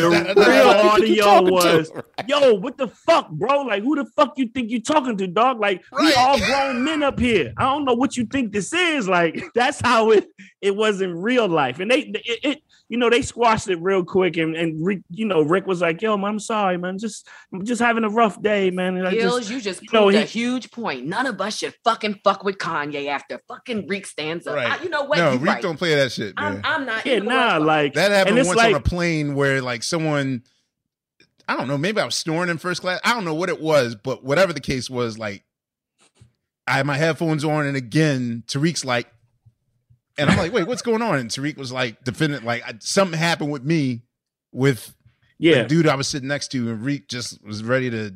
yo, what the fuck, bro? Like, who the fuck you think you talking to, dog? Like, we all grown men up here. I don't know what you think this is. Like, that's how it was in real life. And they squashed it real quick. And Rick was like, yo, man, I'm sorry, man. I'm just having a rough day, man. And you just proved a huge point. None of us should fucking fuck with Kanye after fucking Reek stands up. Right. You know what? No, Reek don't play that shit, man. I'm not. Yeah, like that happened once on a plane where like someone, I don't know, maybe I was snoring in first class. I don't know what it was, but whatever the case was, like I had my headphones on, and again, Tariq's like, and I'm like, wait, what's going on? And Tariq was like, defending, like something happened with me with the dude I was sitting next to, and Reek just was ready to,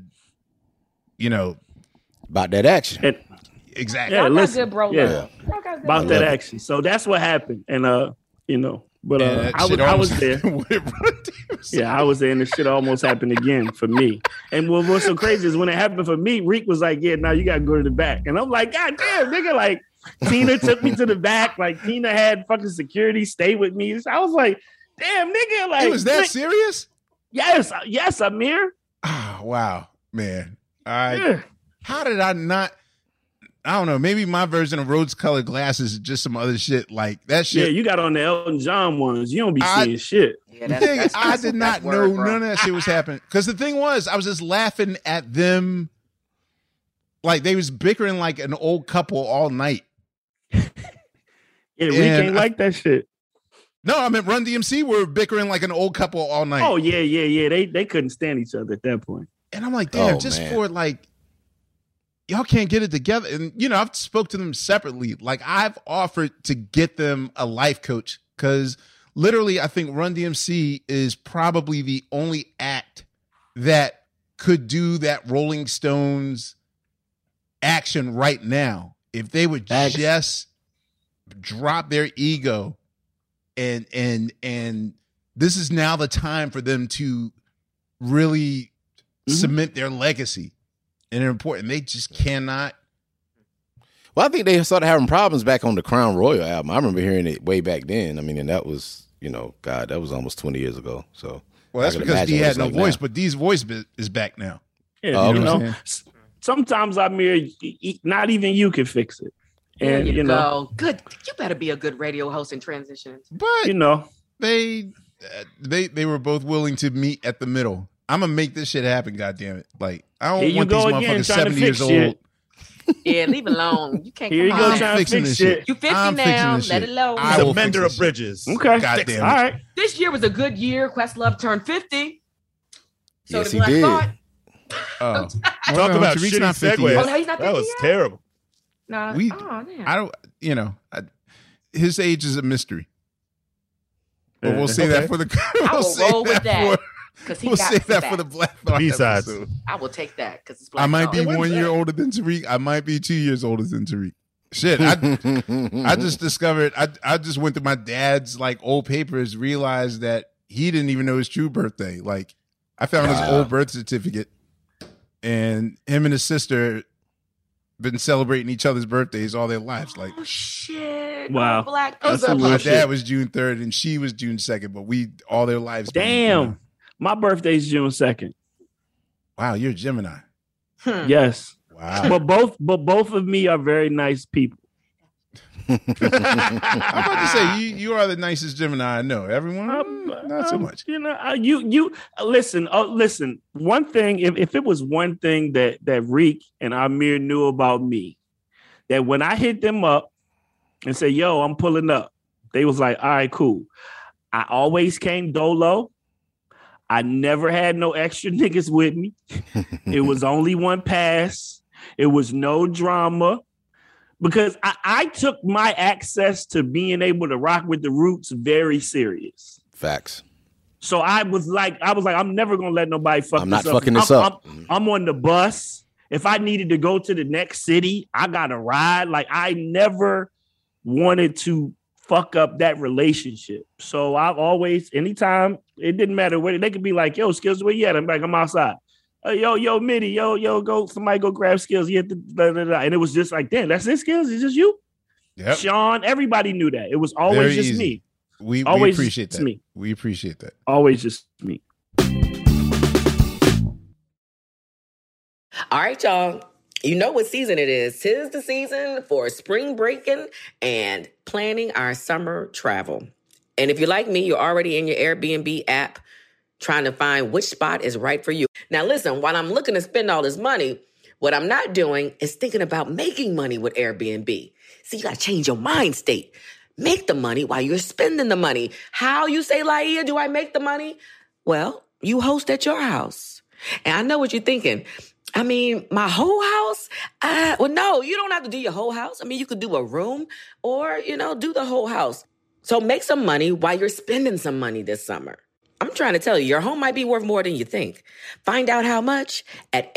about that action. Exactly. Yeah, listen, good bro. Yeah. About that action. So that's what happened. And but I was there. Yeah, I was there, and the shit almost happened again for me. And what's so crazy is when it happened for me, Reek was like, yeah, now you gotta go to the back. And I'm like, God damn, nigga, like Tina took me to the back. Like Tina had fucking security stay with me. So I was like, damn, nigga, like it was that serious? Yes, Amir. Oh, wow, man. How did I not? I don't know. Maybe my version of rose-colored glasses is just some other shit like that shit. Yeah, you got on the Elton John ones. You don't be seeing shit. Yeah, I did not know none of that shit was happening. Because the thing was, I was just laughing at them. Like they was bickering like an old couple all night. Yeah, we ain't like that shit. No, I meant Run DMC were bickering like an old couple all night. Oh, yeah. They couldn't stand each other at that point. And I'm like, damn, for like, y'all can't get it together. And, I've spoke to them separately. Like, I've offered to get them a life coach because literally I think Run DMC is probably the only act that could do that Rolling Stones action right now. If they would just drop their ego and this is now the time for them to really cement their legacy. And they're important. They just cannot. Well, I think they started having problems back on the Crown Royal album. I remember hearing it way back then. I mean, and that was, God, that was almost 20 years ago. So, well, that's because he had no voice, but D's voice is back now. Yeah, sometimes not even you can fix it. And you go good. You better be a good radio host in transitions. But they were both willing to meet at the middle. I'm gonna make this shit happen. Goddamn it! Like I don't want these motherfuckers 70 years old. Yeah, leave it alone. You can't. Here you go, trying to fix shit. You 50 now. Let it alone. He's a mender of bridges. Okay, goddamn. All right. This year was a good year. Questlove turned 50. So yes, the Black he did. Thought. Talk about shitty segue. Oh, he's not 50 that was yet? terrible. No. I don't. His age is a mystery. But we'll say that for the. I will roll with that. We'll save that for the Black Thought B-sides. episode. I will take that because it's Black I might Thought. be 1 year older than Tariq. I might be 2 years older than Tariq. Shit, I just discovered. I just went to my dad's like old papers, realized that he didn't even know his true birthday. Like I found his old birth certificate, and him and his sister been celebrating each other's birthdays all their lives. Like, oh shit! Wow. Black my dad was June 3rd and she was June 2nd, but we all their lives. Damn. My birthday's June 2nd. Wow, you're a Gemini. Yes. Wow. But both of me are very nice people. I'm about to say you are the nicest Gemini I know. Everyone, not so much. You listen. Listen. One thing, if it was one thing that Reek and Amir knew about me, that when I hit them up and said, "Yo, I'm pulling up," they was like, "All right, cool." I always came dolo. I never had no extra niggas with me. It was only one pass. It was no drama. Because I took my access to being able to rock with the Roots very serious. Facts. So I was like, I'm never gonna let nobody fuck. I'm not fucking this up. I'm on the bus. if I needed to go to the next city, I got to ride. Like, I never wanted to fuck up that relationship. So I've always, anytime, it didn't matter where, they could be like, yo, Skills, where you at? I'm like, I'm outside. Yo, Mitty, yo, somebody go grab Skills. You have to, blah, blah, blah. And it was just like, damn, that's it, Skills? It's just you? Yep. Sean, everybody knew that. It was always Very just easy. me. We appreciate that. Me. We appreciate that. Always just me. All right, y'all. You know what season it is. 'Tis the season for spring breaking and planning our summer travel. And if you're like me, you're already in your Airbnb app trying to find which spot is right for you. Now, listen, while I'm looking to spend all this money, what I'm not doing is thinking about making money with Airbnb. See, you got to change your mind state. Make the money while you're spending the money. How, you say, Laia, do I make the money? Well, you host at your house. And I know what you're thinking. I mean, my whole house? Well, no, you don't have to do your whole house. I mean, you could do a room or, do the whole house. So make some money while you're spending some money this summer. I'm trying to tell you, your home might be worth more than you think. Find out how much at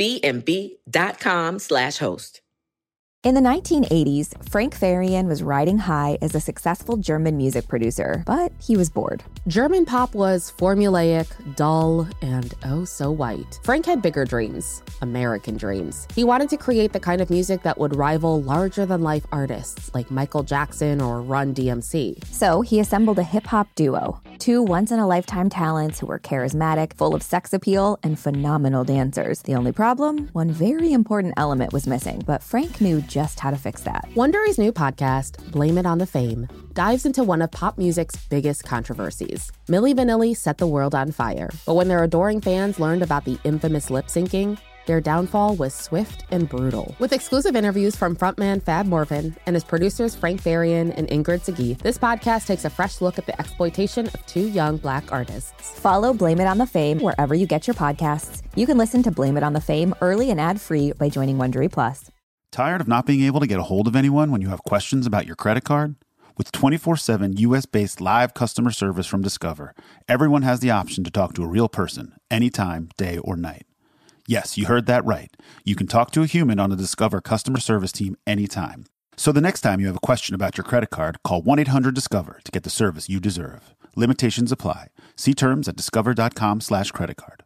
airbnb.com/host. In the 1980s, Frank Farian was riding high as a successful German music producer, but he was bored. German pop was formulaic, dull, and oh so white. Frank had bigger dreams, American dreams. He wanted to create the kind of music that would rival larger-than-life artists like Michael Jackson or Run DMC. So he assembled a hip-hop duo, two once-in-a-lifetime talents who were charismatic, full of sex appeal, and phenomenal dancers. The only problem? One very important element was missing, but Frank knew just how to fix that. Wondery's new podcast, Blame It on the Fame, dives into one of pop music's biggest controversies. Milli Vanilli set the world on fire, but when their adoring fans learned about the infamous lip syncing, their downfall was swift and brutal. With exclusive interviews from frontman Fab Morvan and his producers Frank Farian and Ingrid Seguí, this podcast takes a fresh look at the exploitation of two young Black artists. Follow Blame It on the Fame wherever you get your podcasts. You can listen to Blame It on the Fame early and ad-free by joining Wondery Plus. Tired of not being able to get a hold of anyone when you have questions about your credit card? With 24/7 U.S.-based live customer service from Discover, everyone has the option to talk to a real person anytime, day or night. Yes, you heard that right. You can talk to a human on the Discover customer service team anytime. So the next time you have a question about your credit card, call 1-800-DISCOVER to get the service you deserve. Limitations apply. See terms at discover.com/creditcard.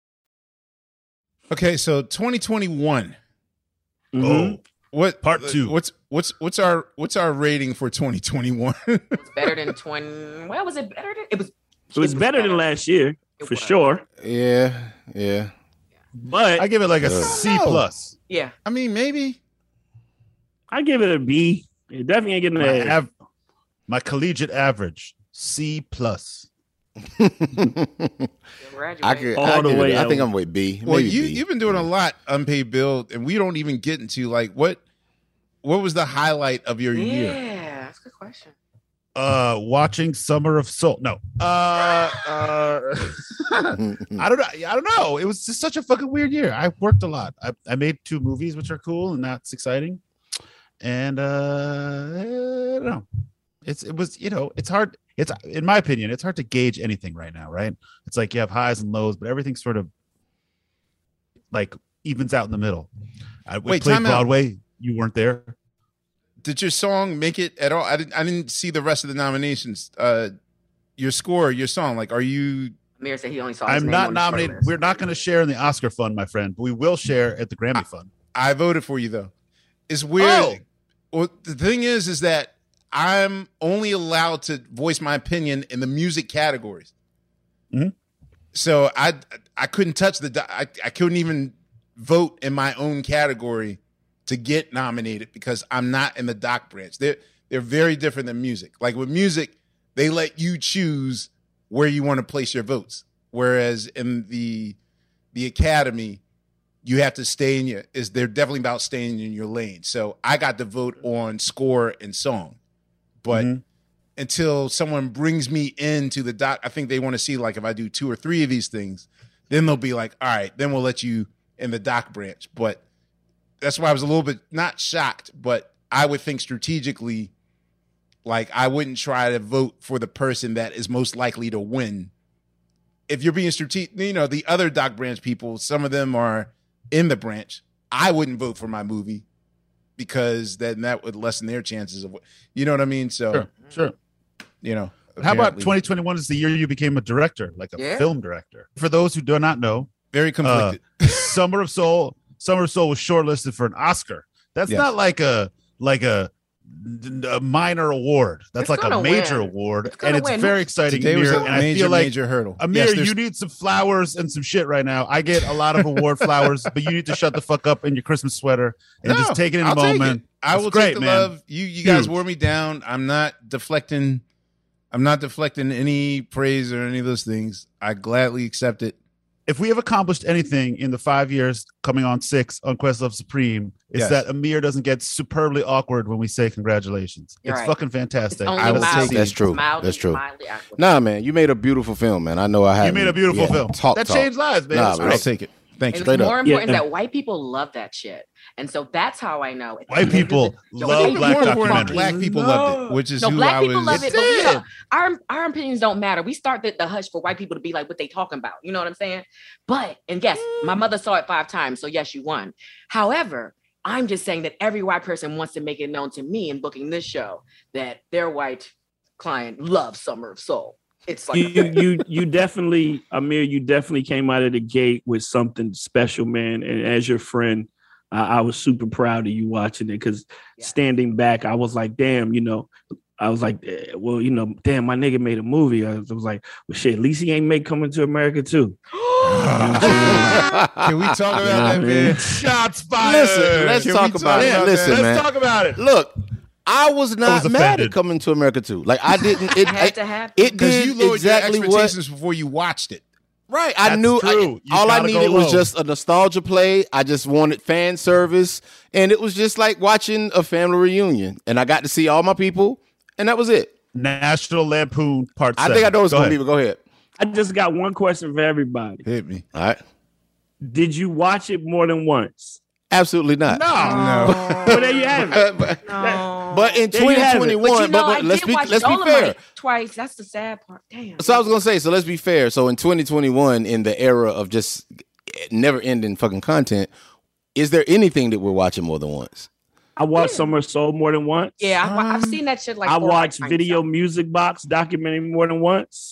Okay, so 2021. Mm-hmm. Oh, what part 2? What's our rating for 2021? It's better than 20. Well, was it better than it was? So it's better than last year for sure. Yeah. But I give it like a C plus. Yeah, I mean, maybe. I give it a B. It definitely ain't getting an A. My collegiate average, C plus. I think I'm with B. Well, Maybe you've been doing a lot unpaid bill, and we don't even get into like what was the highlight of your year? Yeah, that's a good question. Watching Summer of Soul. No. I don't know. It was just such a fucking weird year. I worked a lot. I made 2 movies, which are cool and that's exciting. And I don't know. It was it's hard. It's, in my opinion, it's hard to gauge anything right now, right? It's like you have highs and lows, but everything sort of like evens out in the middle. I played Broadway. You weren't there. Did your song make it at all? I didn't see the rest of the nominations. Your score, your song, like, are you? Amir said he only saw. His I'm name not on the nominated. short list. We're not going to share in the Oscar fund, my friend, but we will share at the Grammy fund. I voted for you though. It's weird. Oh. Well, the thing is that I'm only allowed to voice my opinion in the music categories. Mm-hmm. So I couldn't touch I couldn't even vote in my own category to get nominated because I'm not in the doc branch. They're very different than music. Like with music, they let you choose where you want to place your votes. Whereas in the Academy, you have to stay in they're definitely about staying in your lane. So I got to vote on score and song. But until someone brings me into the doc, I think they want to see like if I do 2 or 3 of these things, then they'll be like, all right, then we'll let you in the doc branch. But that's why I was a little bit not shocked, but I would think strategically, like I wouldn't try to vote for the person that is most likely to win. If you're being strategic, the other doc branch people, some of them are in the branch. I wouldn't vote for my movie because then that would lessen their chances of, you know what I mean? So Sure. You know, How about apparently- 2021 is the year you became a director, like a film director? For those who do not know, very conflicted. Summer of Soul was shortlisted for an Oscar. That's not like a minor award. That's like a major award, and it's very exciting. Today was Amir, a and I major, feel like major hurdle. Amir, Yes, there's- you need some flowers and some shit right now. I get a lot of award flowers, but you need to shut the fuck up in your Christmas sweater and just take it in the I'll take moment. it. I will great, take the man. love. You guys Huge. wore me down. I'm not deflecting any praise or any of those things. I gladly accept it. If we have accomplished anything in the 5 years coming on 6 on Questlove Supreme, it's Yes. that Amir doesn't get superbly awkward when we say congratulations. You're It's right. fucking fantastic. It's only I will mildly- take That's true. That's true. Nah, man, you made a beautiful film, man. I know I have. You made a beautiful film. That changed lives, man. Nah, That's man, great. I'll take it. Thanks. And Straight it's more up. important that white people love that shit. And so that's how I know. White people love black documentaries. Black people loved it, which is no, who black I people was. love it, but you know, our opinions don't matter. We start the hush for white people to be like what they talking about. You know what I'm saying? But and yes, my mother saw it 5 times, so yes, you won. However, I'm just saying that every white person wants to make it known to me in booking this show that their white client loves Summer of Soul. It's like you definitely, Amir, you definitely came out of the gate with something special, man. And as your friend, I was super proud of you watching it because standing back, I was like, damn, you know, I was like, well, you know, damn, my nigga made a movie. I was like, well, shit, at least he ain't make Coming to America too. Can we talk about that, man? Shots fired. Listen, let's talk about it. Listen, man. Let's talk about it. Look, I was not was mad offended. at Coming to America too. Like I didn't. It had to happen. It Because did you lowered exactly your what. expectations before you watched it. Right, I That's knew. true. You All I gotta go needed was low. just a nostalgia play. I just wanted fan service, and it was just like watching a family reunion. And I got to see all my people, and that was it. National Lampoon Part 7. I think I know it's Go gonna ahead. be. But go ahead. I just got one question for everybody. Hit me. All right. Did you watch it more than once? Absolutely not. No. Well, there you have it. But in There you have it. 2021, But you know, I let's did be watch let's be Dolomite fair. twice. That's the sad part. Damn. So I was gonna say, so let's be fair. So in 2021, in the era of just never-ending fucking content, is there anything that we're watching more than once? I watched Summer of Soul more than once. Yeah, I've seen that shit like I 4 or 5 watched times, Video so. Music Box documentary more than once.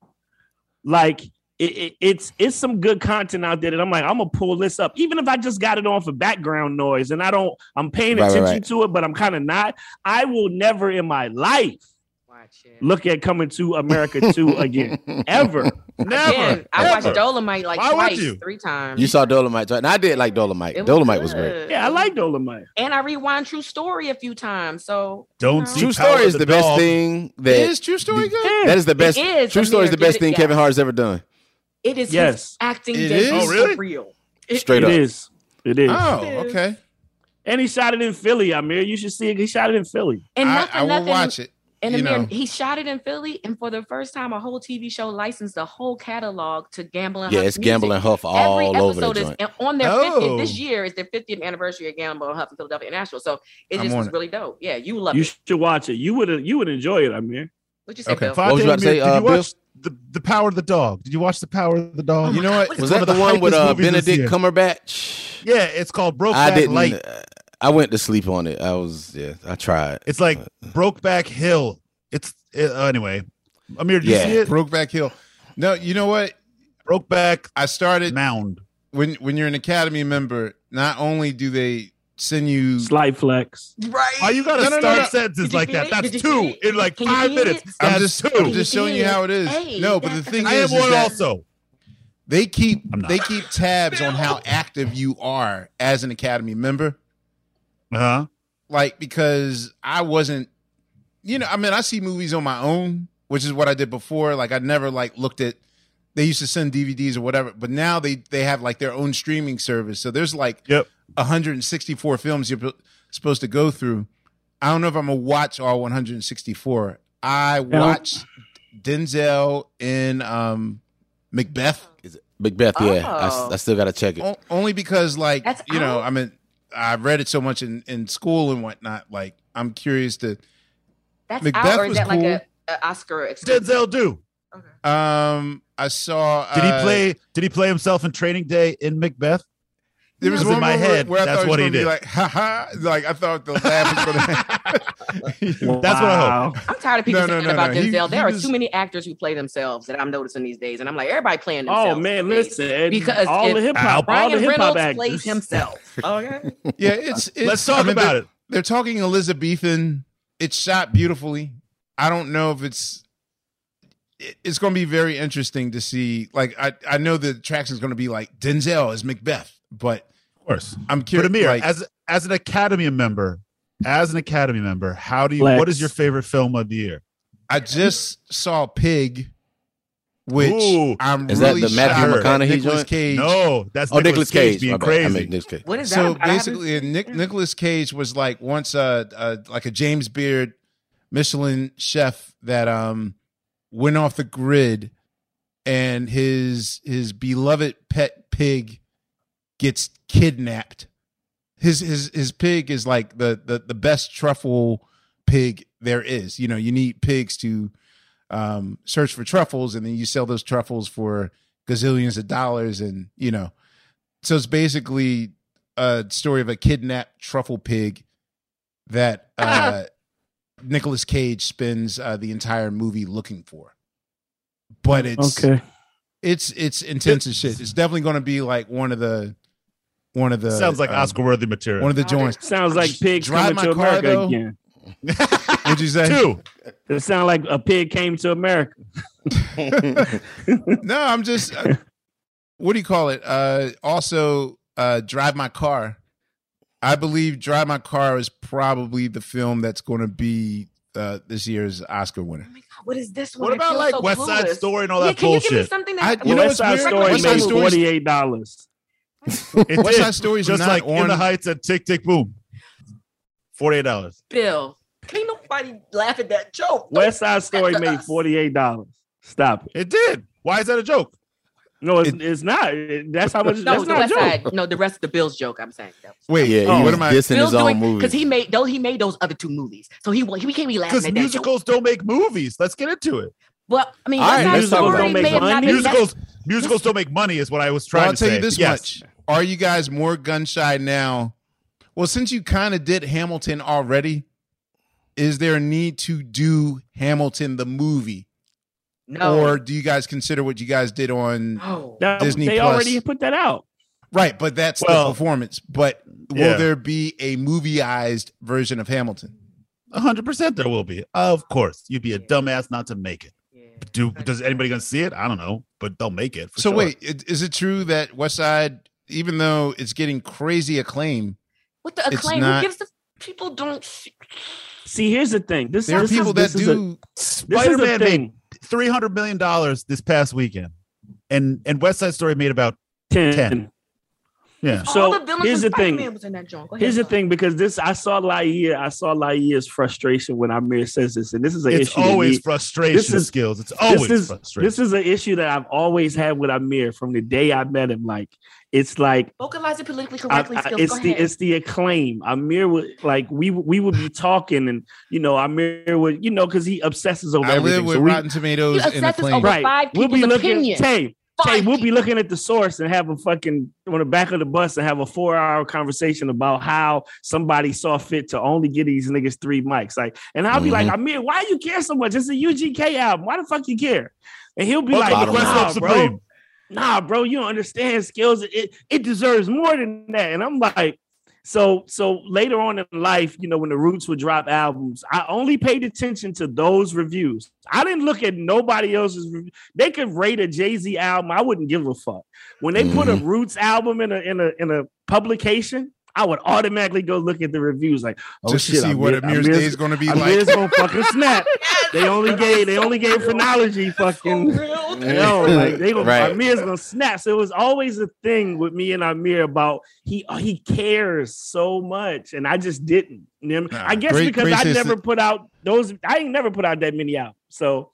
Like it's some good content out there that I'm like, I'm gonna pull this up, even if I just got it on for background noise and I'm paying Right, attention right. to it, but I'm kind of not. I will never in my life look at Coming to America 2 again. Ever. Never. Again, I Ever. watched Dolomite like Why would twice, you? 3 times. You saw Dolomite, and I did like Dolomite. It was Dolomite was good. great. Yeah, I like Dolomite. And I rewind True Story a few times. So Don't see True Power Story of is the the best Dog. thing that Is True Story good? that is the best. It is. True Story is the Amir, best get it, thing Kevin yes. Hart's ever done. it is Yes. his acting It debut is? Oh, really? for real. Straight up. It is. It is. Oh, It is. okay. And he shot it in Philly, Amir. You should see it. He shot it in Philly. And I will watch it. And you Amir, know. he shot it in Philly, and for the first time, a whole TV show licensed the whole catalog to Gamble and Yeah, Huff it's Gamble Music. and Huff all Every over the episode joint. is on their Oh. 50th. This year is their 50th anniversary of Gamble and Huff in Philadelphia and Nashville. So it I'm just on was it. really dope. Yeah, you love You it. should watch it. You would enjoy it, Amir. What'd you say, Okay. Bill? What was you about to say, Did you Bill? watch the Power of the Dog? Did you watch the Power of the Dog? You know what? What Was is that one the of the one with hypest movies this Benedict year. Cumberbatch? Yeah, it's called I Brokeback didn't. Light. I went to sleep on it. I tried. It's like Brokeback Hill. Anyway. Amir, did you see it? Brokeback Hill. No, you know what? Brokeback I started Mound. when you're an Academy member. Not only do they send you, Slight flex. Right. Oh, you gotta No, start no. sentences Did you like feel that. it? That's Did you feel 2 it? in like Can you 5 feel minutes. it? I'm That's just 2. I'm just showing you how it is. Hey, No, but the that's- thing I is, am one that also. they keep I'm not. they keep tabs on how active you are as an Academy member. Uh-huh. Like, because I wasn't, I mean, I see movies on my own, which is what I did before. Like, I never like looked at, they used to send DVDs or whatever, but now they have like their own streaming service. So there's like Yep. 164 films you're supposed to go through. I don't know if I'm going to watch all 164. I watched Denzel in Macbeth. Is it Macbeth? Yeah, Oh. I still got to check it. Only because, like, That's I out? mean, I read it so much in school and whatnot. Like, I'm curious to. That's Macbeth out, or is was that like cool. a Oscar exclusive? Denzel do. I saw. Did he play himself in Training Day in Macbeth? There was in one my moment head, where I that's thought what it he was gonna be did. like, ha. Like I thought the laugh was gonna happen. That's what I hope. I'm tired of people saying about He Denzel. There are was- too many actors who play themselves that I'm noticing these days, and I'm like, everybody playing themselves. Oh man, these days. listen, because all the hip hop, all the Ryan hip hop Reynolds actors plays himself. Okay, Yeah, it's Let's talk about it. They're talking Elizabethan. It's shot beautifully. I don't know if it's going to be very interesting to see. Like I know the attraction is going to be like Denzel as Macbeth, but Of course. I'm But curious. Amir, like, as an Academy member, how do you? Flex. What is your favorite film of the year? I just saw Pig, which Ooh. I'm Is that really the Matthew shocked that McConaughey Nicolas joint? Cage. No, that's Oh, Nicolas Cage. being My bad. I crazy. meant Nicolas Cage. what is that? So I haven't- basically, Nicolas Cage was like once like a James Beard Michelin chef that went off the grid, and his beloved pet pig gets kidnapped. His pig is like the best truffle pig there is. You know, you need pigs to search for truffles, and then you sell those truffles for gazillions of dollars, and you know. So it's basically a story of a kidnapped truffle pig that Nicolas Cage spends the entire movie looking for. But it's Okay. it's intense as shit. It's definitely going to be like one of the Sounds like Oscar-worthy material. one of the joints. Sounds like pigs Drive coming to my car, America though. again. What'd you say? Two. It sounds like a pig came to America. No, I'm just what do you call it? Also, Drive My Car. I believe Drive My Car is probably the film that's going to be this year's Oscar winner. What is this one? What I about feel like so West Side clueless. Story and all Yeah, that can you give me bullshit? something I- that you know West what's Side weird? Story West Side made Story's- $48. It West did. Side Story is just not like In on- the Heights and Tick Tick Boom. $48. Bill? Can't nobody laugh at that joke. West Side Story That's made us. $48. Stop it. It did. Why is that a joke? No, it's not. That's how much. No, That's the not a West joke. Side. No, the rest of the Bill's joke. I'm saying. Wait, Yeah, Oh, he what was am I? dissing Bill's his own doing movie. because he made those other two movies, so he can't be laughing Because at that joke. musicals don't make movies. Let's get into it. Well, I mean, All right, West Side let's talk Story about it. may have not been Musicals don't make money is what I was Well, trying I'll to tell say. you this Yes. much. Are you guys more gun shy now? Well, since you kind of did Hamilton already, is there a need to do Hamilton the movie? No. Or do you guys consider what you guys did on No. Disney They Plus? already put that out. Right, but that's Well, the performance. But yeah. will there be a movieized version of Hamilton? 100% there will be. Of course. You'd be a dumbass not to make it. Yeah. Does anybody gonna see it? I don't know, but they'll make it. For So sure. wait, is it true that West Side, even though it's getting crazy acclaim, With the It's acclaim, not- who gives the people don't. See, here's the thing. This there are this people is, that this is a- do. this is Spider-Man the made thing. $300 million this past weekend, and West Side Story made about 10. 10. Yeah. So all the villains here's in the thing. Spider-Man was in that joint. Go ahead. Here's the thing, because I saw Laier's frustration when Amir says this, and this is an It's issue. that always me- frustration this is- skills. It's always frustration. This is an issue that I've always had with Amir from the day I met him. Like, it's like Vocalize it politically correctly. Skills. it's Go the ahead. it's the acclaim. Amir would like we would be talking, and Amir would because he obsesses over I everything. live with So we- Rotten Tomatoes You and obsess acclaim. over right, five we'll be people's looking. opinion. Tay, Five we'll be people. looking at the source and have a fucking on the back of the bus and have a 4-hour conversation about how somebody saw fit to only get these niggas 3 mics. Like, and I'll be like, Amir, why you care so much? It's a UGK album. Why the fuck you care? And he'll be Welcome like, to Quest nah, of Supreme. bro, you don't understand skills. It deserves more than that. And I'm like, so later on in life, when the Roots would drop albums, I only paid attention to those reviews. I didn't look at nobody else's review. They could rate a Jay-Z album. I wouldn't give a fuck. When they put a Roots album in a publication, I would automatically go look at the reviews, like, oh Just to shit, see what Amir's day is going to be like. Amir's gonna fucking snap. They only gave Phrenology fucking like they gonna Right. Amir's gonna snap. So it was always a thing with me and Amir about he cares so much, and I just didn't. I guess great- because great I sister. never put out those. I ain't never put out that many albums. So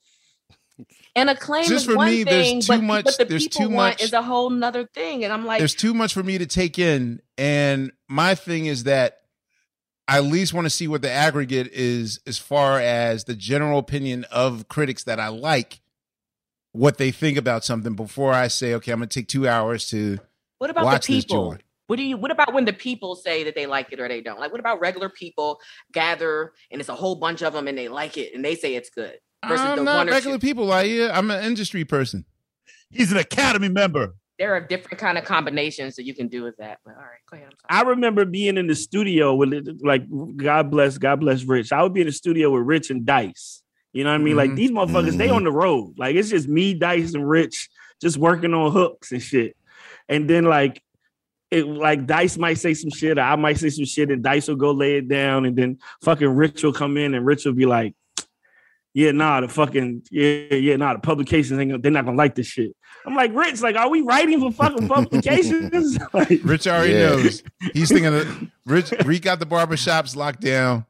And acclaim Just is for one me, there's thing, too but much- what the there's people too want much- is a whole nother thing. And I'm like, There's too much for me to take in, and my thing is that I at least want to see what the aggregate is as far as the general opinion of critics that I like, what they think about something before I say, okay, I'm going to take 2 hours to what about watch the this people? joint. What about when the people say that they like it or they don't? Like, what about regular people gather and it's a whole bunch of them and they like it and they say it's good? I'm not regular people. I'm an industry person. He's an Academy member. There are different kind of combinations that you can do with that. But all right, go ahead. I remember being in the studio with, like, God bless Rich. I would be in the studio with Rich and Dice. You know what I mean? Like, these motherfuckers, they on the road. Like, it's just me, Dice, and Rich just working on hooks and shit. And then, like Dice might say some shit, or I might say some shit, and Dice will go lay it down, and then fucking Rich will come in, and Rich will be like, the publications they're not gonna like this shit. I'm like, Rich, like, are we writing for fucking publications? Like, Rich already knows. He's thinking of Rich got the barbershops locked down.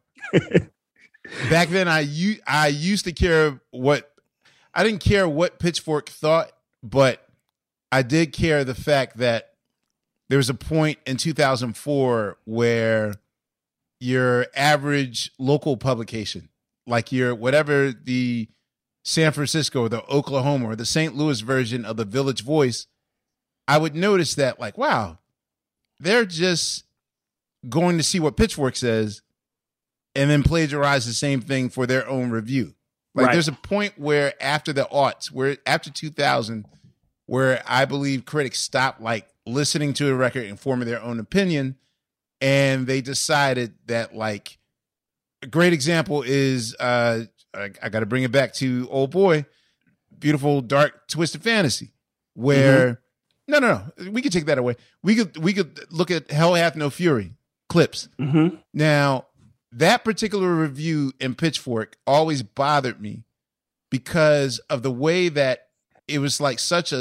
Back then, I used to care I didn't care what Pitchfork thought, but I did care the fact that there was a point in 2004 where your average local publication, like your whatever the San Francisco or the Oklahoma or the St. Louis version of the Village Voice, I would notice that, like, wow, they're just going to see what Pitchfork says and then plagiarize the same thing for their own review. Like, There's a point where after the aughts, where after 2000, where I believe critics stopped, like, listening to a record and forming their own opinion, and they decided that, like, a great example is I got to bring it back to Old Boy, Beautiful Dark Twisted Fantasy, where no, we could take that away. We could look at Hell Hath No Fury clips. Now, that particular review in Pitchfork always bothered me because of the way that it was like such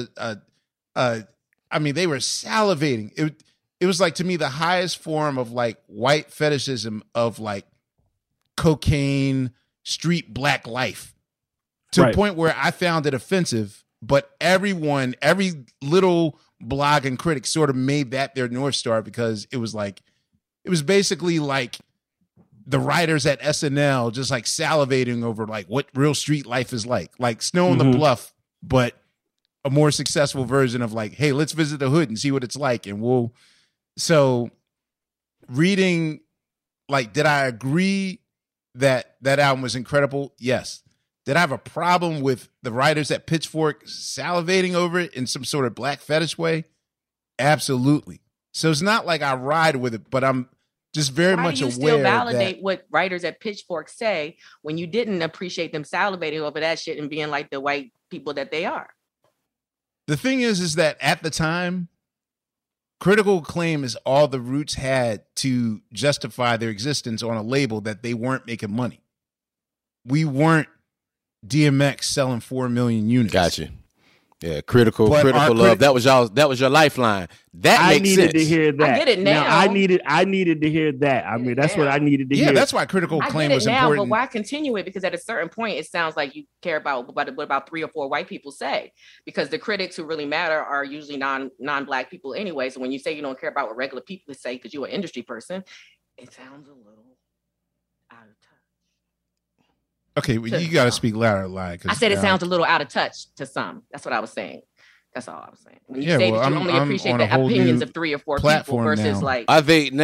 I mean, they were salivating. It was like, to me, the highest form of, like, white fetishism of, like, cocaine, street black life, to a point where I found it offensive. But every little blog and critic sort of made that their North Star, because it was basically like the writers at SNL just, like, salivating over, like, what real street life is like Snow on the Bluff, but a more successful version of, like, hey, let's visit the hood and see what it's like. And so reading, like, did I agree that album was incredible? Yes. Did I have a problem with the writers at Pitchfork salivating over it in some sort of black fetish way? Absolutely. So it's not like I ride with it, but I'm just very much aware. Why do you still validate what writers at Pitchfork say when you didn't appreciate them salivating over that shit and being like the white people that they are? The thing is that at the time, critical acclaim is all the Roots had to justify their existence on a label that they weren't making money. We weren't DMX selling 4 million units. Gotcha. Yeah, critical love. That was your lifeline. That makes sense. I needed to hear that. I get it now. I needed to hear that. I mean, that's what I needed to hear. Yeah, that's why critical acclaim was important. But why continue it? Because at a certain point, it sounds like you care about what about 3 or 4 white people say. Because the critics who really matter are usually non-black people anyway. So when you say you don't care about what regular people say because you're an industry person, it sounds a little out of touch. Okay, well, you got to speak louder, I said it sounds a little out of touch to some. That's what I was saying. That's all I was saying. When you say that you only appreciate the opinions of 3 or 4 people versus now. Like. I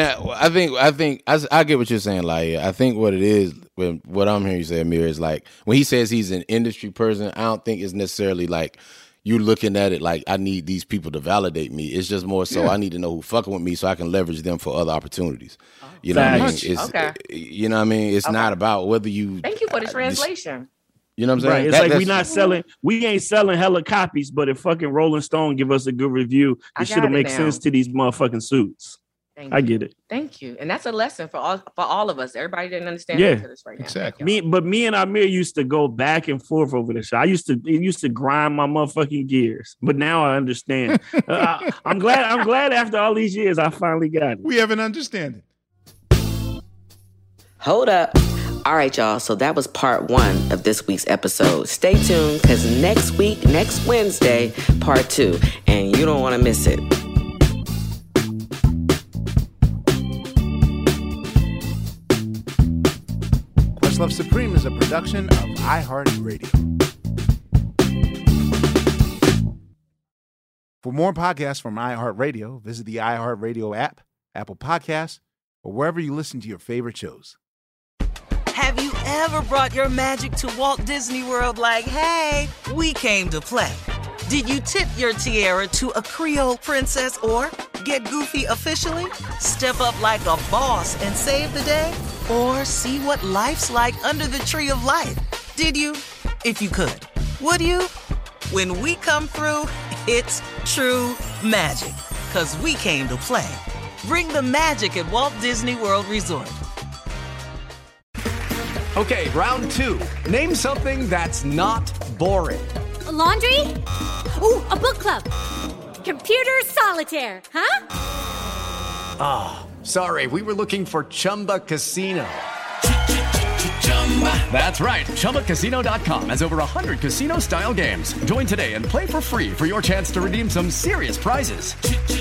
get what you're saying. Like, I think what it is, what I'm hearing you say, Amir, is like when he says he's an industry person, I don't think it's necessarily like you looking at it like I need these people to validate me. It's just more so I need to know who fucking with me so I can leverage them for other opportunities. You know what I mean? It's, you know what I mean? It's not about whether you. Thank you for the translation. You know what I'm saying? Right. It's we ain't selling hella copies, but if fucking Rolling Stone give us a good review, it should have made sense to these motherfucking suits. I get it. Thank you. And that's a lesson for all of us. Everybody didn't understand this right now. Exactly. Me and Amir used to go back and forth over this. It used to grind my motherfucking gears. But now I understand. I'm glad after all these years I finally got it. We have an understanding. Hold up. All right, y'all. So that was part 1 of this week's episode. Stay tuned, because next Wednesday, part 2. And you don't want to miss it. Questlove Supreme is a production of iHeartRadio. For more podcasts from iHeartRadio, visit the iHeartRadio app, Apple Podcasts, or wherever you listen to your favorite shows. Have you ever brought your magic to Walt Disney World like, hey, we came to play? Did you tip your tiara to a Creole princess or get goofy officially? Step up like a boss and save the day? Or see what life's like under the tree of life? Did you? If you could. Would you? When we come through, it's true magic. 'Cause we came to play. Bring the magic at Walt Disney World Resort. Okay, round two. Name something that's not boring. A laundry? Ooh, a book club. Computer solitaire, huh? Ah, oh, sorry, we were looking for Chumba Casino. That's right, ChumbaCasino.com has over 100 casino-style games. Join today and play for free for your chance to redeem some serious prizes.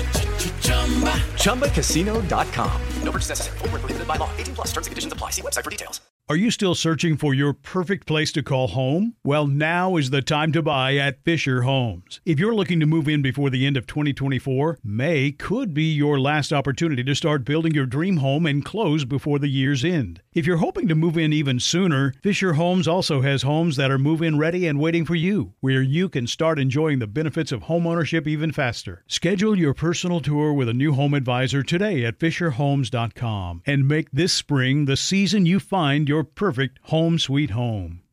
ChumbaCasino.com. No purchase necessary. Void where prohibited by law. 18+ terms and conditions apply. See website for details. Are you still searching for your perfect place to call home? Well, now is the time to buy at Fisher Homes. If you're looking to move in before the end of 2024, May could be your last opportunity to start building your dream home and close before the year's end. If you're hoping to move in even sooner, Fisher Homes also has homes that are move-in ready and waiting for you, where you can start enjoying the benefits of homeownership even faster. Schedule your personal tour with a new home advisor today at FisherHomes.com and make this spring the season you find your perfect home sweet home.